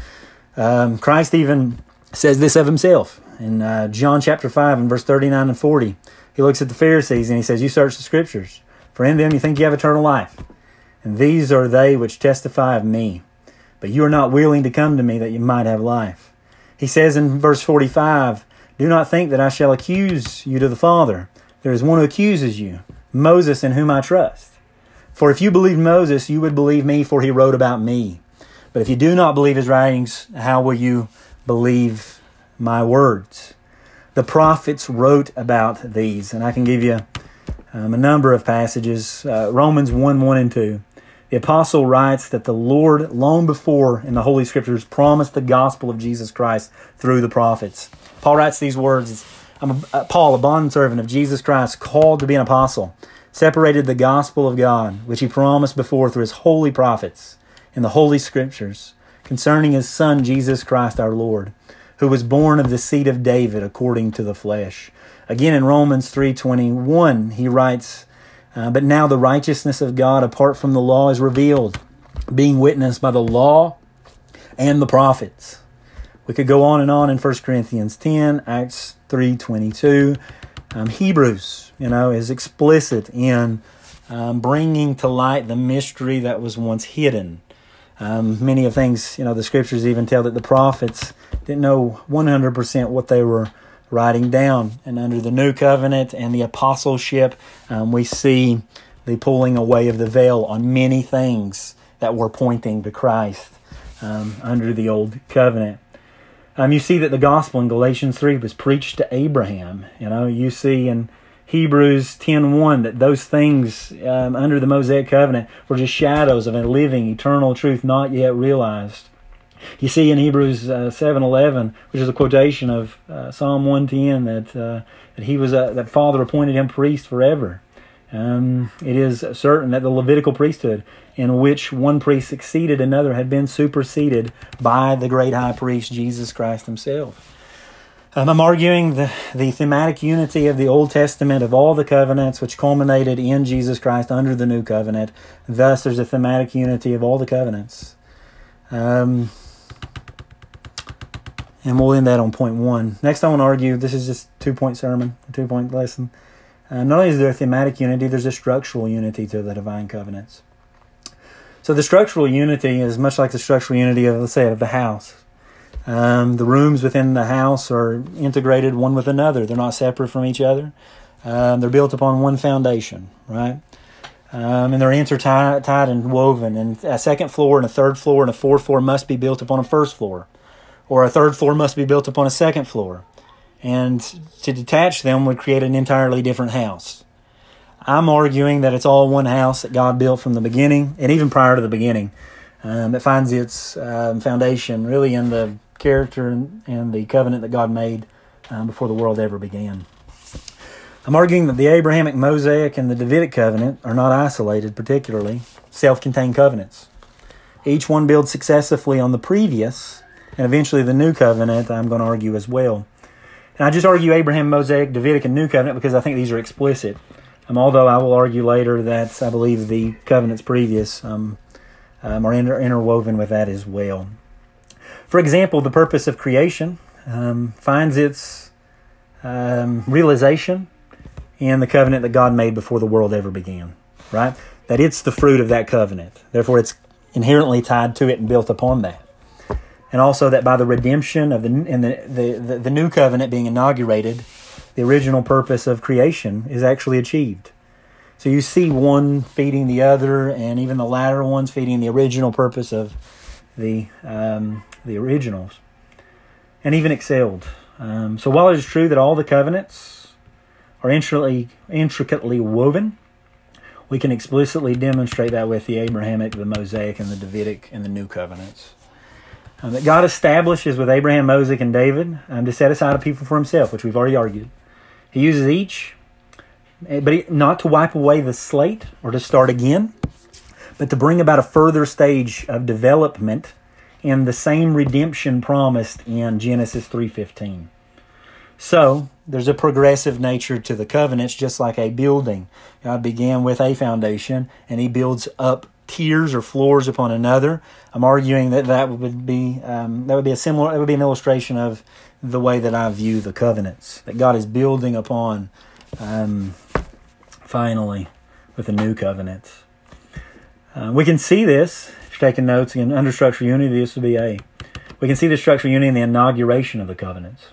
A: Um, Christ even says this of himself in uh, John chapter five and verse thirty-nine and forty. He looks at the Pharisees and he says, "You search the Scriptures, for in them you think you have eternal life. And these are they which testify of me. But you are not willing to come to me that you might have life." He says in verse forty-five, "Do not think that I shall accuse you to the Father. There is one who accuses you, Moses, in whom I trust. For if you believed Moses, you would believe me, for he wrote about me. But if you do not believe his writings, how will you believe my words?" The prophets wrote about these, and I can give you um, a number of passages. Uh, Romans one, one and two. The apostle writes that the Lord, long before in the Holy Scriptures, promised the gospel of Jesus Christ through the prophets. Paul writes these words, I'm a, uh, Paul, a bondservant of Jesus Christ, called to be an apostle, separated the gospel of God, which he promised before through his holy prophets in the Holy Scriptures, concerning his Son, Jesus Christ our Lord, who was born of the seed of David according to the flesh. Again, in Romans three twenty-one, he writes, uh, "But now the righteousness of God apart from the law is revealed, being witnessed by the law and the prophets." We could go on and on in First Corinthians ten, Acts three twenty-two. Um, Hebrews, you know, is explicit in um, bringing to light the mystery that was once hidden. Um, many of things, you know, the Scriptures even tell that the prophets didn't know one hundred percent what they were writing down. And under the New Covenant and the apostleship, um, we see the pulling away of the veil on many things that were pointing to Christ um, under the Old Covenant. Um, you see that the gospel in Galatians three was preached to Abraham. You know, you see in Hebrews ten one that those things um, under the Mosaic covenant were just shadows of a living, eternal truth not yet realized. You see in Hebrews uh, seven eleven, which is a quotation of uh, Psalm one ten, that uh, that he was a, that Father appointed him priest forever. Um, it is certain that the Levitical priesthood, in which one priest succeeded another, had been superseded by the great high priest, Jesus Christ himself. Um, I'm arguing the, the thematic unity of the Old Testament of all the covenants, which culminated in Jesus Christ under the New Covenant. Thus, there's a thematic unity of all the covenants. Um, and we'll end that on point one. Next, I want to argue, this is just a two-point sermon, a two-point lesson. Uh, not only is there a thematic unity, there's a structural unity to the divine covenants. So the structural unity is much like the structural unity of, let's say, of the house. Um, the rooms within the house are integrated one with another. They're not separate from each other. Um, they're built upon one foundation, right? Um, and they're intertied tied and woven. And a second floor and a third floor and a fourth floor must be built upon a first floor. Or a third floor must be built upon a second floor. And to detach them would create an entirely different house. I'm arguing that it's all one house that God built from the beginning, and even prior to the beginning. Um, it finds its um, foundation really in the character and, and the covenant that God made um, before the world ever began. I'm arguing that the Abrahamic, Mosaic, and the Davidic covenant are not isolated, particularly self-contained covenants. Each one builds successively on the previous, and eventually the new covenant, I'm going to argue as well. And I just argue Abraham, Mosaic, Davidic, and New Covenant because I think these are explicit. Um, although I will argue later that I believe the covenants previous um, um, are inter- interwoven with that as well. For example, the purpose of creation um, finds its um, realization in the covenant that God made before the world ever began, right? That it's the fruit of that covenant. Therefore, it's inherently tied to it and built upon that. And also that by the redemption of the and the, the, the, the new covenant being inaugurated, the original purpose of creation is actually achieved. So you see one feeding the other, and even the latter ones feeding the original purpose of the um, the originals, and even excelled. Um, so while it is true that all the covenants are intricately, intricately woven, we can explicitly demonstrate that with the Abrahamic, the Mosaic, and the Davidic, and the New Covenants. Um, that God establishes with Abraham, Moses, and David um, to set aside a people for himself, which we've already argued. He uses each, but he, not to wipe away the slate or to start again, but to bring about a further stage of development in the same redemption promised in Genesis three fifteen. So, there's a progressive nature to the covenants, just like a building. God began with a foundation, and he builds up tiers or floors upon another. I'm arguing that that would be um, that would be a similar, that would be an illustration of the way that I view the covenants, that God is building upon um, finally with the new covenants. Uh, we can see this, if you're taking notes, again, under structural unity, this would be A. We can see the structural unity in the inauguration of the covenants.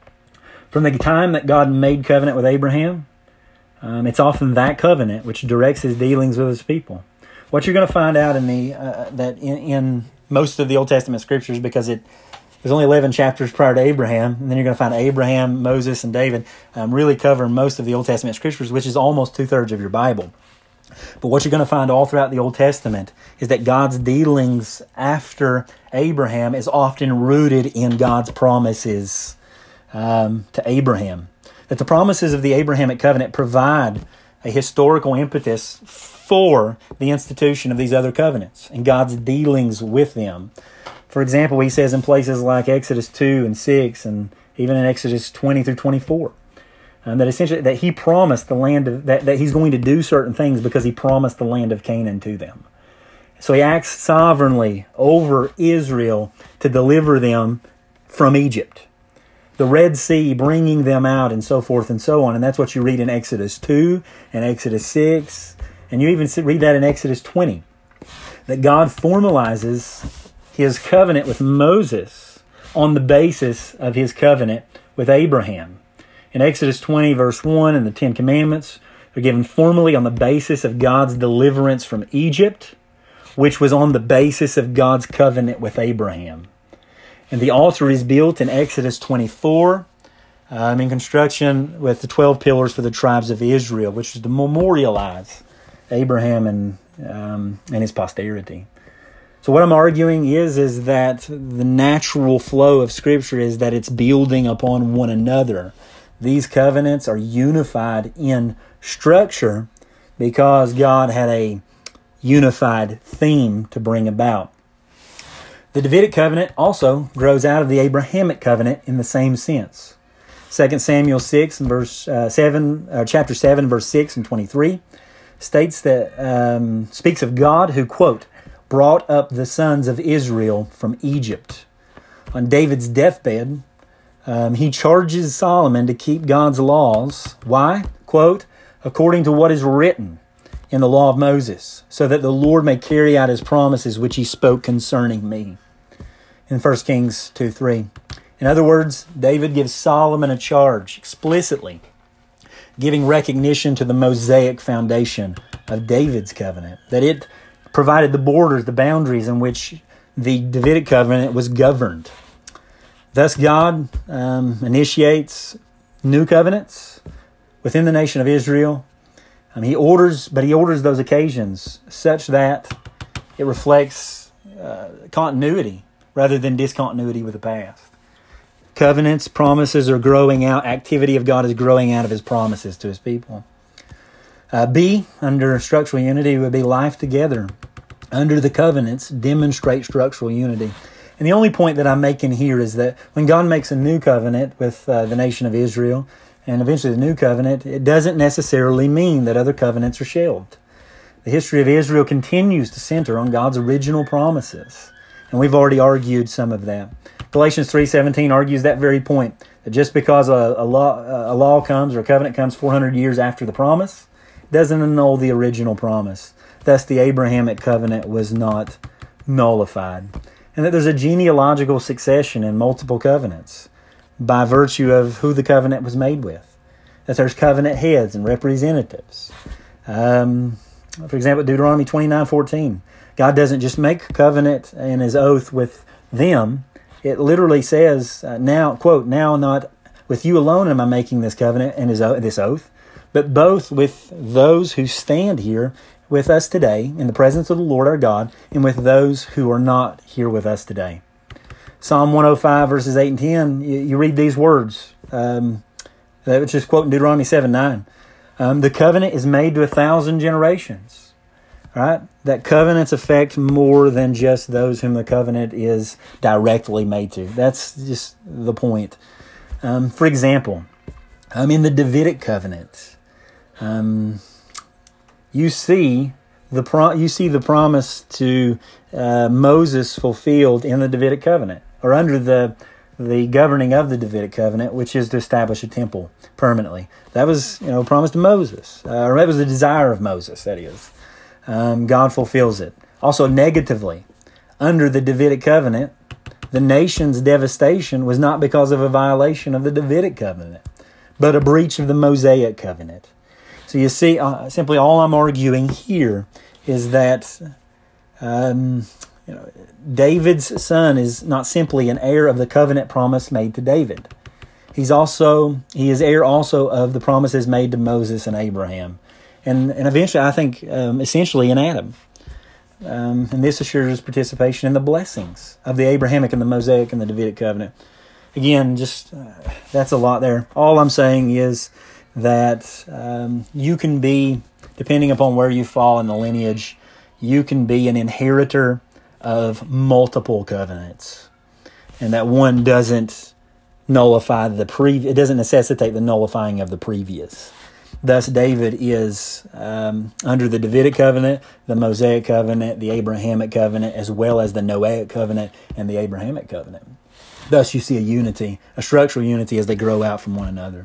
A: From the time that God made covenant with Abraham, um, it's often that covenant which directs his dealings with his people. What you're going to find out in the uh, that in, in most of the Old Testament scriptures, because it there's only eleven chapters prior to Abraham, and then you're going to find Abraham, Moses, and David um, really covering most of the Old Testament scriptures, which is almost two-thirds of your Bible. But what you're going to find all throughout the Old Testament is that God's dealings after Abraham is often rooted in God's promises um, to Abraham. That the promises of the Abrahamic covenant provide a historical impetus for the institution of these other covenants and God's dealings with them. For example, he says in places like Exodus two and six, and even in Exodus twenty through twenty-four, um, that essentially that he promised the land of, that, that he's going to do certain things because he promised the land of Canaan to them. So he acts sovereignly over Israel to deliver them from Egypt, the Red Sea, bringing them out, and so forth and so on. And that's what you read in Exodus two and Exodus six, and you even read that in Exodus twenty, that God formalizes his covenant with Moses on the basis of his covenant with Abraham. In Exodus twenty, verse one, and the Ten Commandments are given formally on the basis of God's deliverance from Egypt, which was on the basis of God's covenant with Abraham. And the altar is built in Exodus twenty-four, um, in construction with the twelve pillars for the tribes of Israel, which is to memorialize Abraham and um, and his posterity. So what I'm arguing is, is that the natural flow of Scripture is that it's building upon one another. These covenants are unified in structure because God had a unified theme to bring about. The Davidic covenant also grows out of the Abrahamic covenant in the same sense. Second Samuel six and verse uh, seven, uh, chapter seven, verse six and twenty-three states that um, speaks of God who, quote, brought up the sons of Israel from Egypt. On David's deathbed, um, he charges Solomon to keep God's laws. Why? Quote, according to what is written in the law of Moses, so that the Lord may carry out his promises which he spoke concerning me. In First Kings two three. In other words, David gives Solomon a charge explicitly, giving recognition to the Mosaic foundation of David's covenant, that it provided the borders, the boundaries in which the Davidic covenant was governed. Thus, God um, initiates new covenants within the nation of Israel. Um, he orders, but he orders those occasions such that it reflects uh, continuity rather than discontinuity with the past. Covenants, promises are growing out. Activity of God is growing out of his promises to his people. Uh, B, under structural unity, would be life together. Under the covenants, demonstrate structural unity. And the only point that I'm making here is that when God makes a new covenant with uh, the nation of Israel, and eventually the new covenant, it doesn't necessarily mean that other covenants are shelved. The history of Israel continues to center on God's original promises. And we've already argued some of that. Galatians three seventeen argues that very point, that just because a, a, law, a law comes or a covenant comes four hundred years after the promise, doesn't annul the original promise. Thus, the Abrahamic covenant was not nullified. And that there's a genealogical succession in multiple covenants by virtue of who the covenant was made with. That there's covenant heads and representatives. Um, for example, Deuteronomy twenty-nine fourteen. God doesn't just make covenant and his oath with them. It literally says, uh, now, quote, now not with you alone am I making this covenant and his this oath, but both with those who stand here with us today in the presence of the Lord our God, and with those who are not here with us today. Psalm one oh five, verses eight and ten, you, you read these words, um, which is quoting Deuteronomy seven nine. Um, the covenant is made to a thousand generations. Right? That covenants affect more than just those whom the covenant is directly made to. That's just the point. Um, for example, um, in the Davidic covenant, um, you see the pro- you see the promise to uh, Moses fulfilled in the Davidic covenant, or under the the governing of the Davidic covenant, which is to establish a temple permanently. That was, you know, promised to Moses, uh, or that was the desire of Moses. That is. Um, God fulfills it. Also, negatively, under the Davidic covenant, the nation's devastation was not because of a violation of the Davidic covenant, but a breach of the Mosaic covenant. So you see, uh, simply all I'm arguing here is that um, you know, David's son is not simply an heir of the covenant promise made to David. He's also he is heir also of the promises made to Moses and Abraham. And and eventually, I think, um, essentially in Adam. Um, and this assures his participation in the blessings of the Abrahamic and the Mosaic and the Davidic covenant. Again, just uh, that's a lot there. All I'm saying is that um, you can be, depending upon where you fall in the lineage, you can be an inheritor of multiple covenants. And that one doesn't nullify the previous, it doesn't necessitate the nullifying of the previous. Thus, David is um, under the Davidic covenant, the Mosaic covenant, the Abrahamic covenant, as well as the Noahic covenant and the Abrahamic covenant. Thus, you see a unity, a structural unity as they grow out from one another.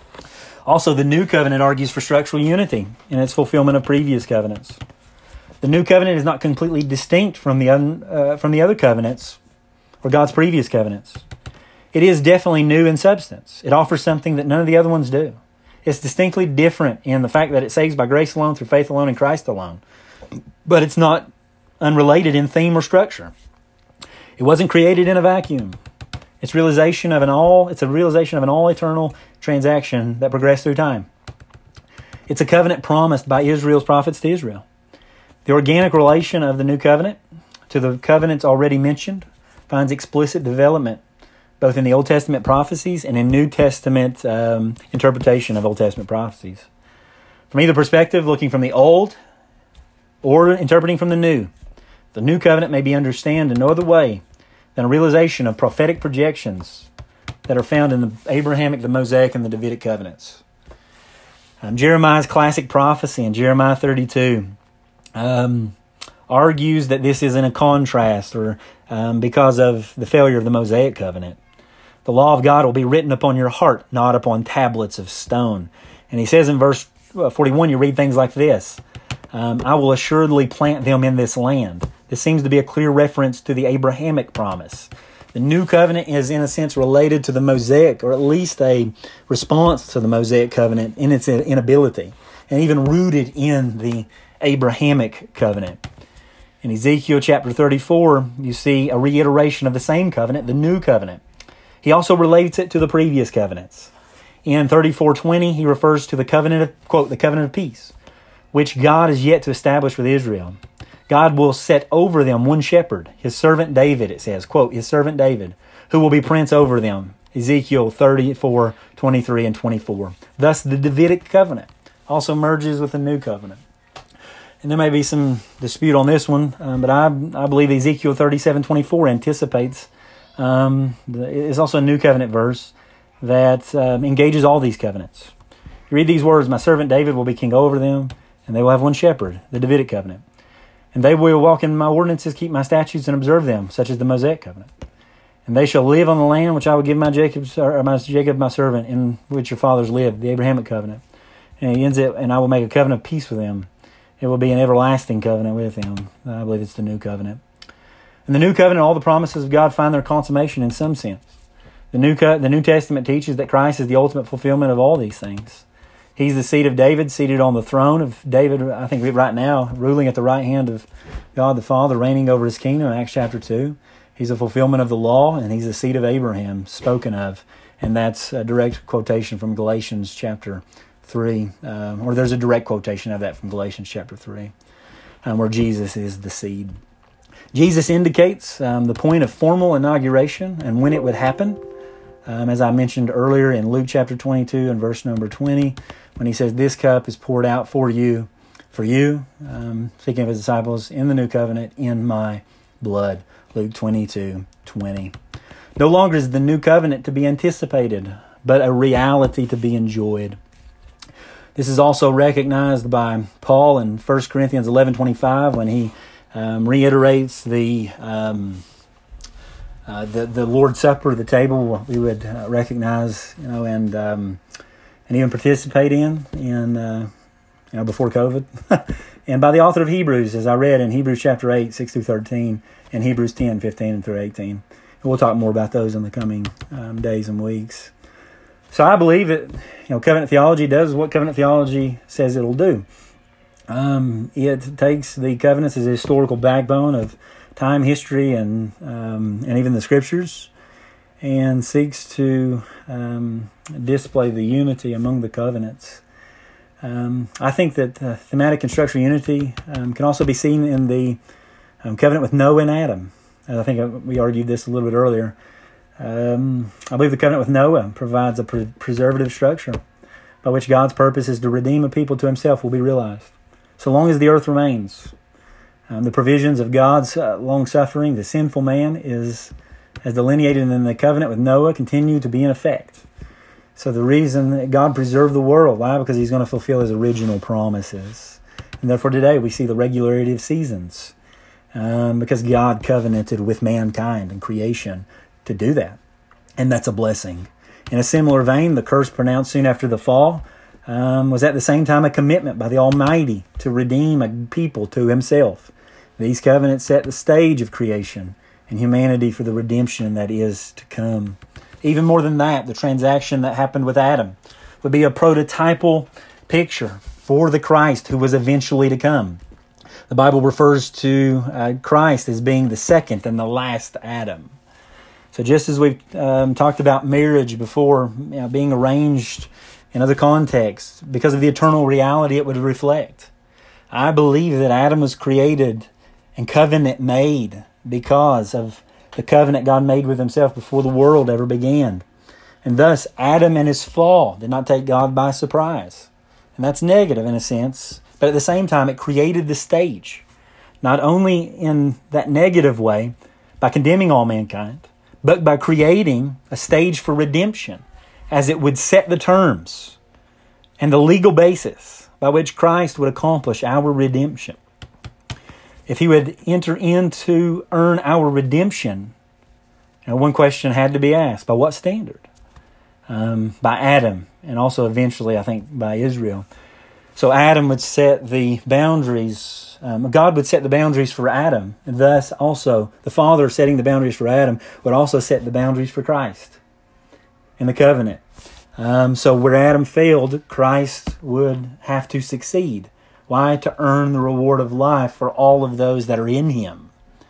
A: Also, the New Covenant argues for structural unity in its fulfillment of previous covenants. The New Covenant is not completely distinct from the un, uh, from the other covenants or God's previous covenants. It is definitely new in substance. It offers something that none of the other ones do. It's distinctly different in the fact that it saves by grace alone, through faith alone, in Christ alone. But it's not unrelated in theme or structure. It wasn't created in a vacuum. It's realization of an all. It's a realization of an all-eternal transaction that progressed through time. It's a covenant promised by Israel's prophets to Israel. The organic relation of the new covenant to the covenants already mentioned finds explicit development both in the Old Testament prophecies and in New Testament um, interpretation of Old Testament prophecies. From either perspective, looking from the Old or interpreting from the New, the New Covenant may be understood in no other way than a realization of prophetic projections that are found in the Abrahamic, the Mosaic, and the Davidic covenants. Um, Jeremiah's classic prophecy in Jeremiah thirty-two um, argues that this is in a contrast or um, because of the failure of the Mosaic covenant. The law of God will be written upon your heart, not upon tablets of stone. And he says in verse forty-one, you read things like this. Um, I will assuredly plant them in this land. This seems to be a clear reference to the Abrahamic promise. The new covenant is, in a sense, related to the Mosaic, or at least a response to the Mosaic covenant in its inability, and even rooted in the Abrahamic covenant. In Ezekiel chapter thirty-four, you see a reiteration of the same covenant, the new covenant. He also relates it to the previous covenants. In thirty-four twenty, he refers to the covenant of, quote, the covenant of peace, which God is yet to establish with Israel. God will set over them one shepherd, his servant David, it says, quote, his servant David, who will be prince over them. Ezekiel thirty-four, twenty-three, and twenty-four. Thus, the Davidic covenant also merges with the new covenant. And there may be some dispute on this one, um, but I I believe Ezekiel thirty-seven, twenty-four anticipates. Um, it's also a new covenant verse that um, engages all these covenants. You read these words, my servant David will be king over them, and they will have one shepherd, the Davidic covenant. And they will walk in my ordinances, keep my statutes, and observe them, such as the Mosaic covenant. And they shall live on the land which I will give my Jacob, or my Jacob my servant, in which your fathers lived, the Abrahamic covenant. And he ends it, and I will make a covenant of peace with them. It will be an everlasting covenant with them. I believe it's the new covenant. In the new covenant, all the promises of God find their consummation in some sense. The New, Co- the New Testament teaches that Christ is the ultimate fulfillment of all these things. He's the seed of David, seated on the throne of David, I think right now, ruling at the right hand of God the Father, reigning over his kingdom in Acts chapter two. He's a fulfillment of the law, and he's the seed of Abraham spoken of. And that's a direct quotation from Galatians chapter three, um, or there's a direct quotation of that from Galatians chapter three, um, where Jesus is the seed. Jesus indicates um, the point of formal inauguration and when it would happen. Um, as I mentioned earlier in Luke chapter twenty-two and verse number twenty, when he says, "This cup is poured out for you, for you," um, speaking of his disciples, in the new covenant, in my blood. Luke twenty-two twenty. No longer is the new covenant to be anticipated, but a reality to be enjoyed. This is also recognized by Paul in First Corinthians eleven twenty-five when he um, reiterates the um, uh, the the Lord's Supper, the table we would uh, recognize, you know, and um, and even participate in in uh, you know before COVID, and by the author of Hebrews, as I read in Hebrews chapter eight six through thirteen, and Hebrews ten fifteen through eighteen. And we'll talk more about those in the coming um, days and weeks. So I believe that, you know, covenant theology does what covenant theology says it'll do. Um, it takes the covenants as a historical backbone of time, history, and um, and even the scriptures, and seeks to um, display the unity among the covenants. Um, I think that uh, thematic and structural unity um, can also be seen in the um, covenant with Noah and Adam. And I think we argued this a little bit earlier. Um, I believe the covenant with Noah provides a pre- preservative structure by which God's purpose is to redeem a people to himself will be realized. So long as the earth remains, um, the provisions of God's uh, long-suffering, the sinful man, is, as delineated in the covenant with Noah, continue to be in effect. So the reason that God preserved the world, why? Because he's going to fulfill his original promises. And therefore today we see the regularity of seasons, um, because God covenanted with mankind and creation to do that. And that's a blessing. In a similar vein, the curse pronounced soon after the fall um, was at the same time a commitment by the Almighty to redeem a people to himself. These covenants set the stage of creation and humanity for the redemption that is to come. Even more than that, the transaction that happened with Adam would be a prototypal picture for the Christ who was eventually to come. The Bible refers to uh, Christ as being the second and the last Adam. So just as we've um, talked about marriage before, you know, being arranged in other contexts because of the eternal reality it would reflect, I believe that Adam was created and covenant made because of the covenant God made with himself before the world ever began. And thus, Adam and his fall did not take God by surprise. And that's negative in a sense, but at the same time, it created the stage, not only in that negative way, by condemning all mankind, but by creating a stage for redemption, as it would set the terms and the legal basis by which Christ would accomplish our redemption. If he would enter in to earn our redemption, you know, one question had to be asked: by what standard? Um, by Adam, and also eventually, I think, by Israel. So Adam would set the boundaries. Um, God would set the boundaries for Adam, and thus also the Father setting the boundaries for Adam would also set the boundaries for Christ in the covenant. Um, so where Adam failed, Christ would have to succeed. Why? To earn the reward of life for all of those that are in him.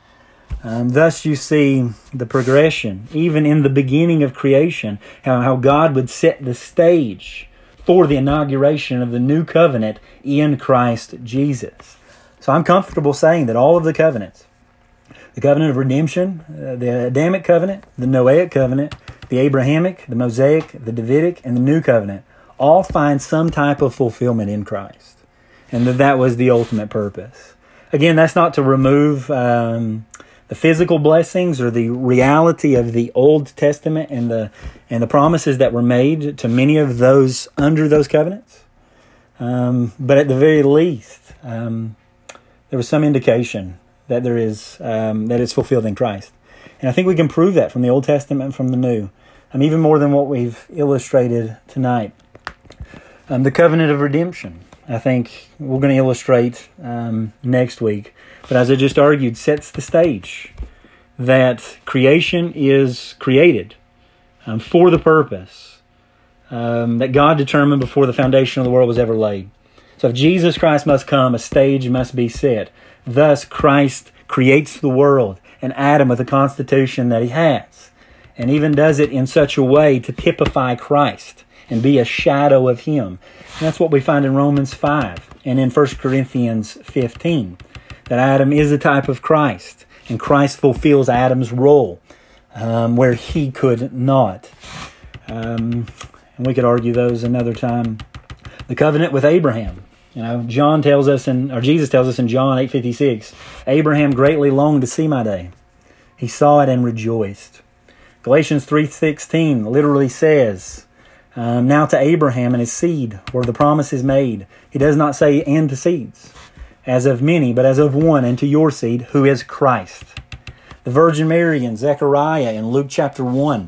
A: Um, thus you see the progression, even in the beginning of creation, how, how God would set the stage for the inauguration of the new covenant in Christ Jesus. So I'm comfortable saying that all of the covenants, the covenant of redemption, uh, the Adamic covenant, the Noahic covenant, the Abrahamic, the Mosaic, the Davidic, and the New Covenant, all find some type of fulfillment in Christ. And that that was the ultimate purpose. Again, that's not to remove um, the physical blessings or the reality of the Old Testament and the and the promises that were made to many of those under those covenants. Um, but at the very least, um, there was some indication that there is um, that it's fulfilled in Christ. And I think we can prove that from the Old Testament and from the New, um, even more than what we've illustrated tonight. Um, the covenant of redemption, I think we're going to illustrate um, next week. But as I just argued, sets the stage that creation is created um, for the purpose um, that God determined before the foundation of the world was ever laid. So if Jesus Christ must come, a stage must be set. Thus, Christ creates the world and Adam with the constitution that he has, and even does it in such a way to typify Christ and be a shadow of him. And that's what we find in Romans five and in First Corinthians fifteen, that Adam is a type of Christ, and Christ fulfills Adam's role um, where he could not. Um, and we could argue those another time. The covenant with Abraham. You know, John tells us, in, or Jesus tells us in John eight fifty-six, Abraham greatly longed to see my day. He saw it and rejoiced. Galatians three sixteen literally says, um, now to Abraham and his seed, where the promise is made. He does not say, and to seeds, as of many, but as of one, and to your seed, who is Christ. The Virgin Mary and Zechariah in Luke chapter one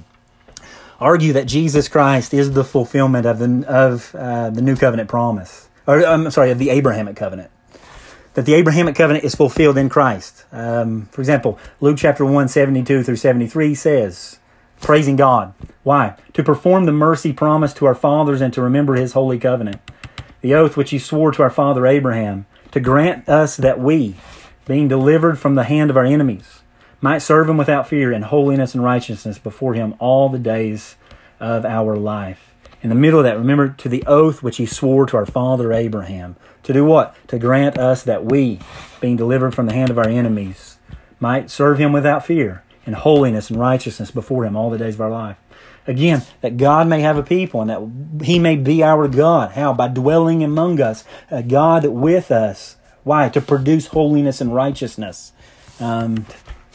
A: argue that Jesus Christ is the fulfillment of the, of, uh, the new covenant promise. Or, I'm sorry, of the Abrahamic covenant. That the Abrahamic covenant is fulfilled in Christ. Um, for example, Luke chapter one, seventy-two through seventy-three says, praising God. Why? To perform the mercy promised to our fathers and to remember his holy covenant. The oath which he swore to our father Abraham, to grant us that we, being delivered from the hand of our enemies, might serve him without fear in holiness and righteousness before him all the days of our life. In the middle of that, remember, to the oath which he swore to our father Abraham. To do what? To grant us that we, being delivered from the hand of our enemies, might serve him without fear in holiness and righteousness before him all the days of our life. Again, that God may have a people and that he may be our God. How? By dwelling among us, a God with us. Why? To produce holiness and righteousness um,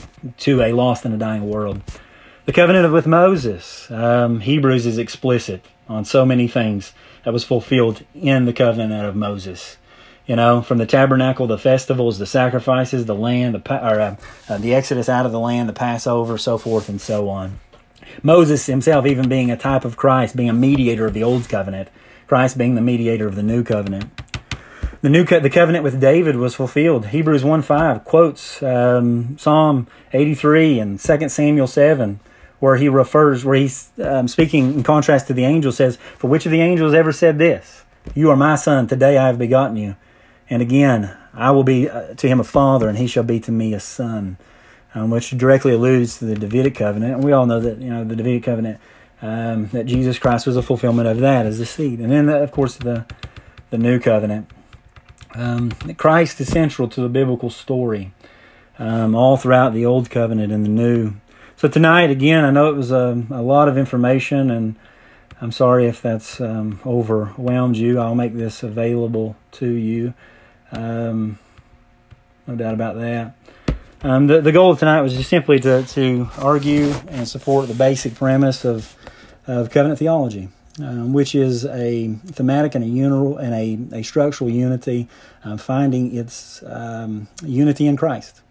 A: to a lost and a dying world. The covenant with Moses. Um, Hebrews is explicit on so many things that was fulfilled in the covenant of Moses. You know, from the tabernacle, the festivals, the sacrifices, the land, the or, uh, uh, the exodus out of the land, the Passover, so forth and so on. Moses himself even being a type of Christ, being a mediator of the old covenant, Christ being the mediator of the new covenant. The new co- the covenant with David was fulfilled. Hebrews one five quotes um, Psalm eighty-three and Second Samuel seven, where he refers, where he's um, speaking in contrast to the angel, says, for which of the angels ever said this? You are my son, today I have begotten you. And again, I will be uh, to him a father, and he shall be to me a son, um, which directly alludes to the Davidic covenant. And we all know that, you know, the Davidic covenant, um, that Jesus Christ was a fulfillment of that as the seed. And then, of course, the, the new covenant. Um, Christ is central to the biblical story, um, all throughout the old covenant and the new. So tonight, again, I know it was a, a lot of information, and I'm sorry if that's um, overwhelmed you. I'll make this available to you. Um, no doubt about that. Um, the, the goal of tonight was just simply to, to argue and support the basic premise of, of covenant theology, um, which is a thematic and a unal and a, a structural unity, uh, finding its um, unity in Christ.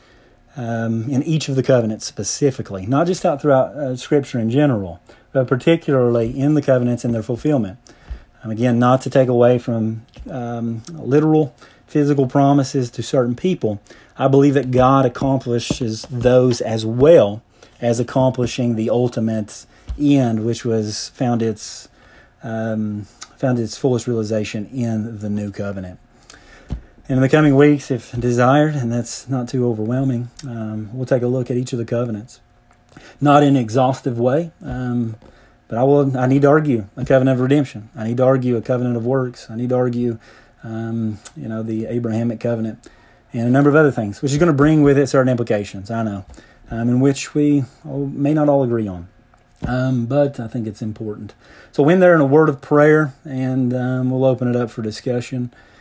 A: Um, in each of the covenants specifically, not just out throughout uh, Scripture in general, but particularly in the covenants and their fulfillment. Um, again, not to take away from um, literal physical promises to certain people. I believe that God accomplishes those as well as accomplishing the ultimate end, which was found its um, found its fullest realization in the new covenant. And in the coming weeks, if desired, and that's not too overwhelming, um, we'll take a look at each of the covenants. Not in an exhaustive way, um, but I will. I need to argue a covenant of redemption. I need to argue a covenant of works. I need to argue, um, you know, the Abrahamic covenant, and a number of other things, which is going to bring with it certain implications, I know, um, in which we may not all agree on. Um, but I think it's important. So when they're in a word of prayer, and um, we'll open it up for discussion.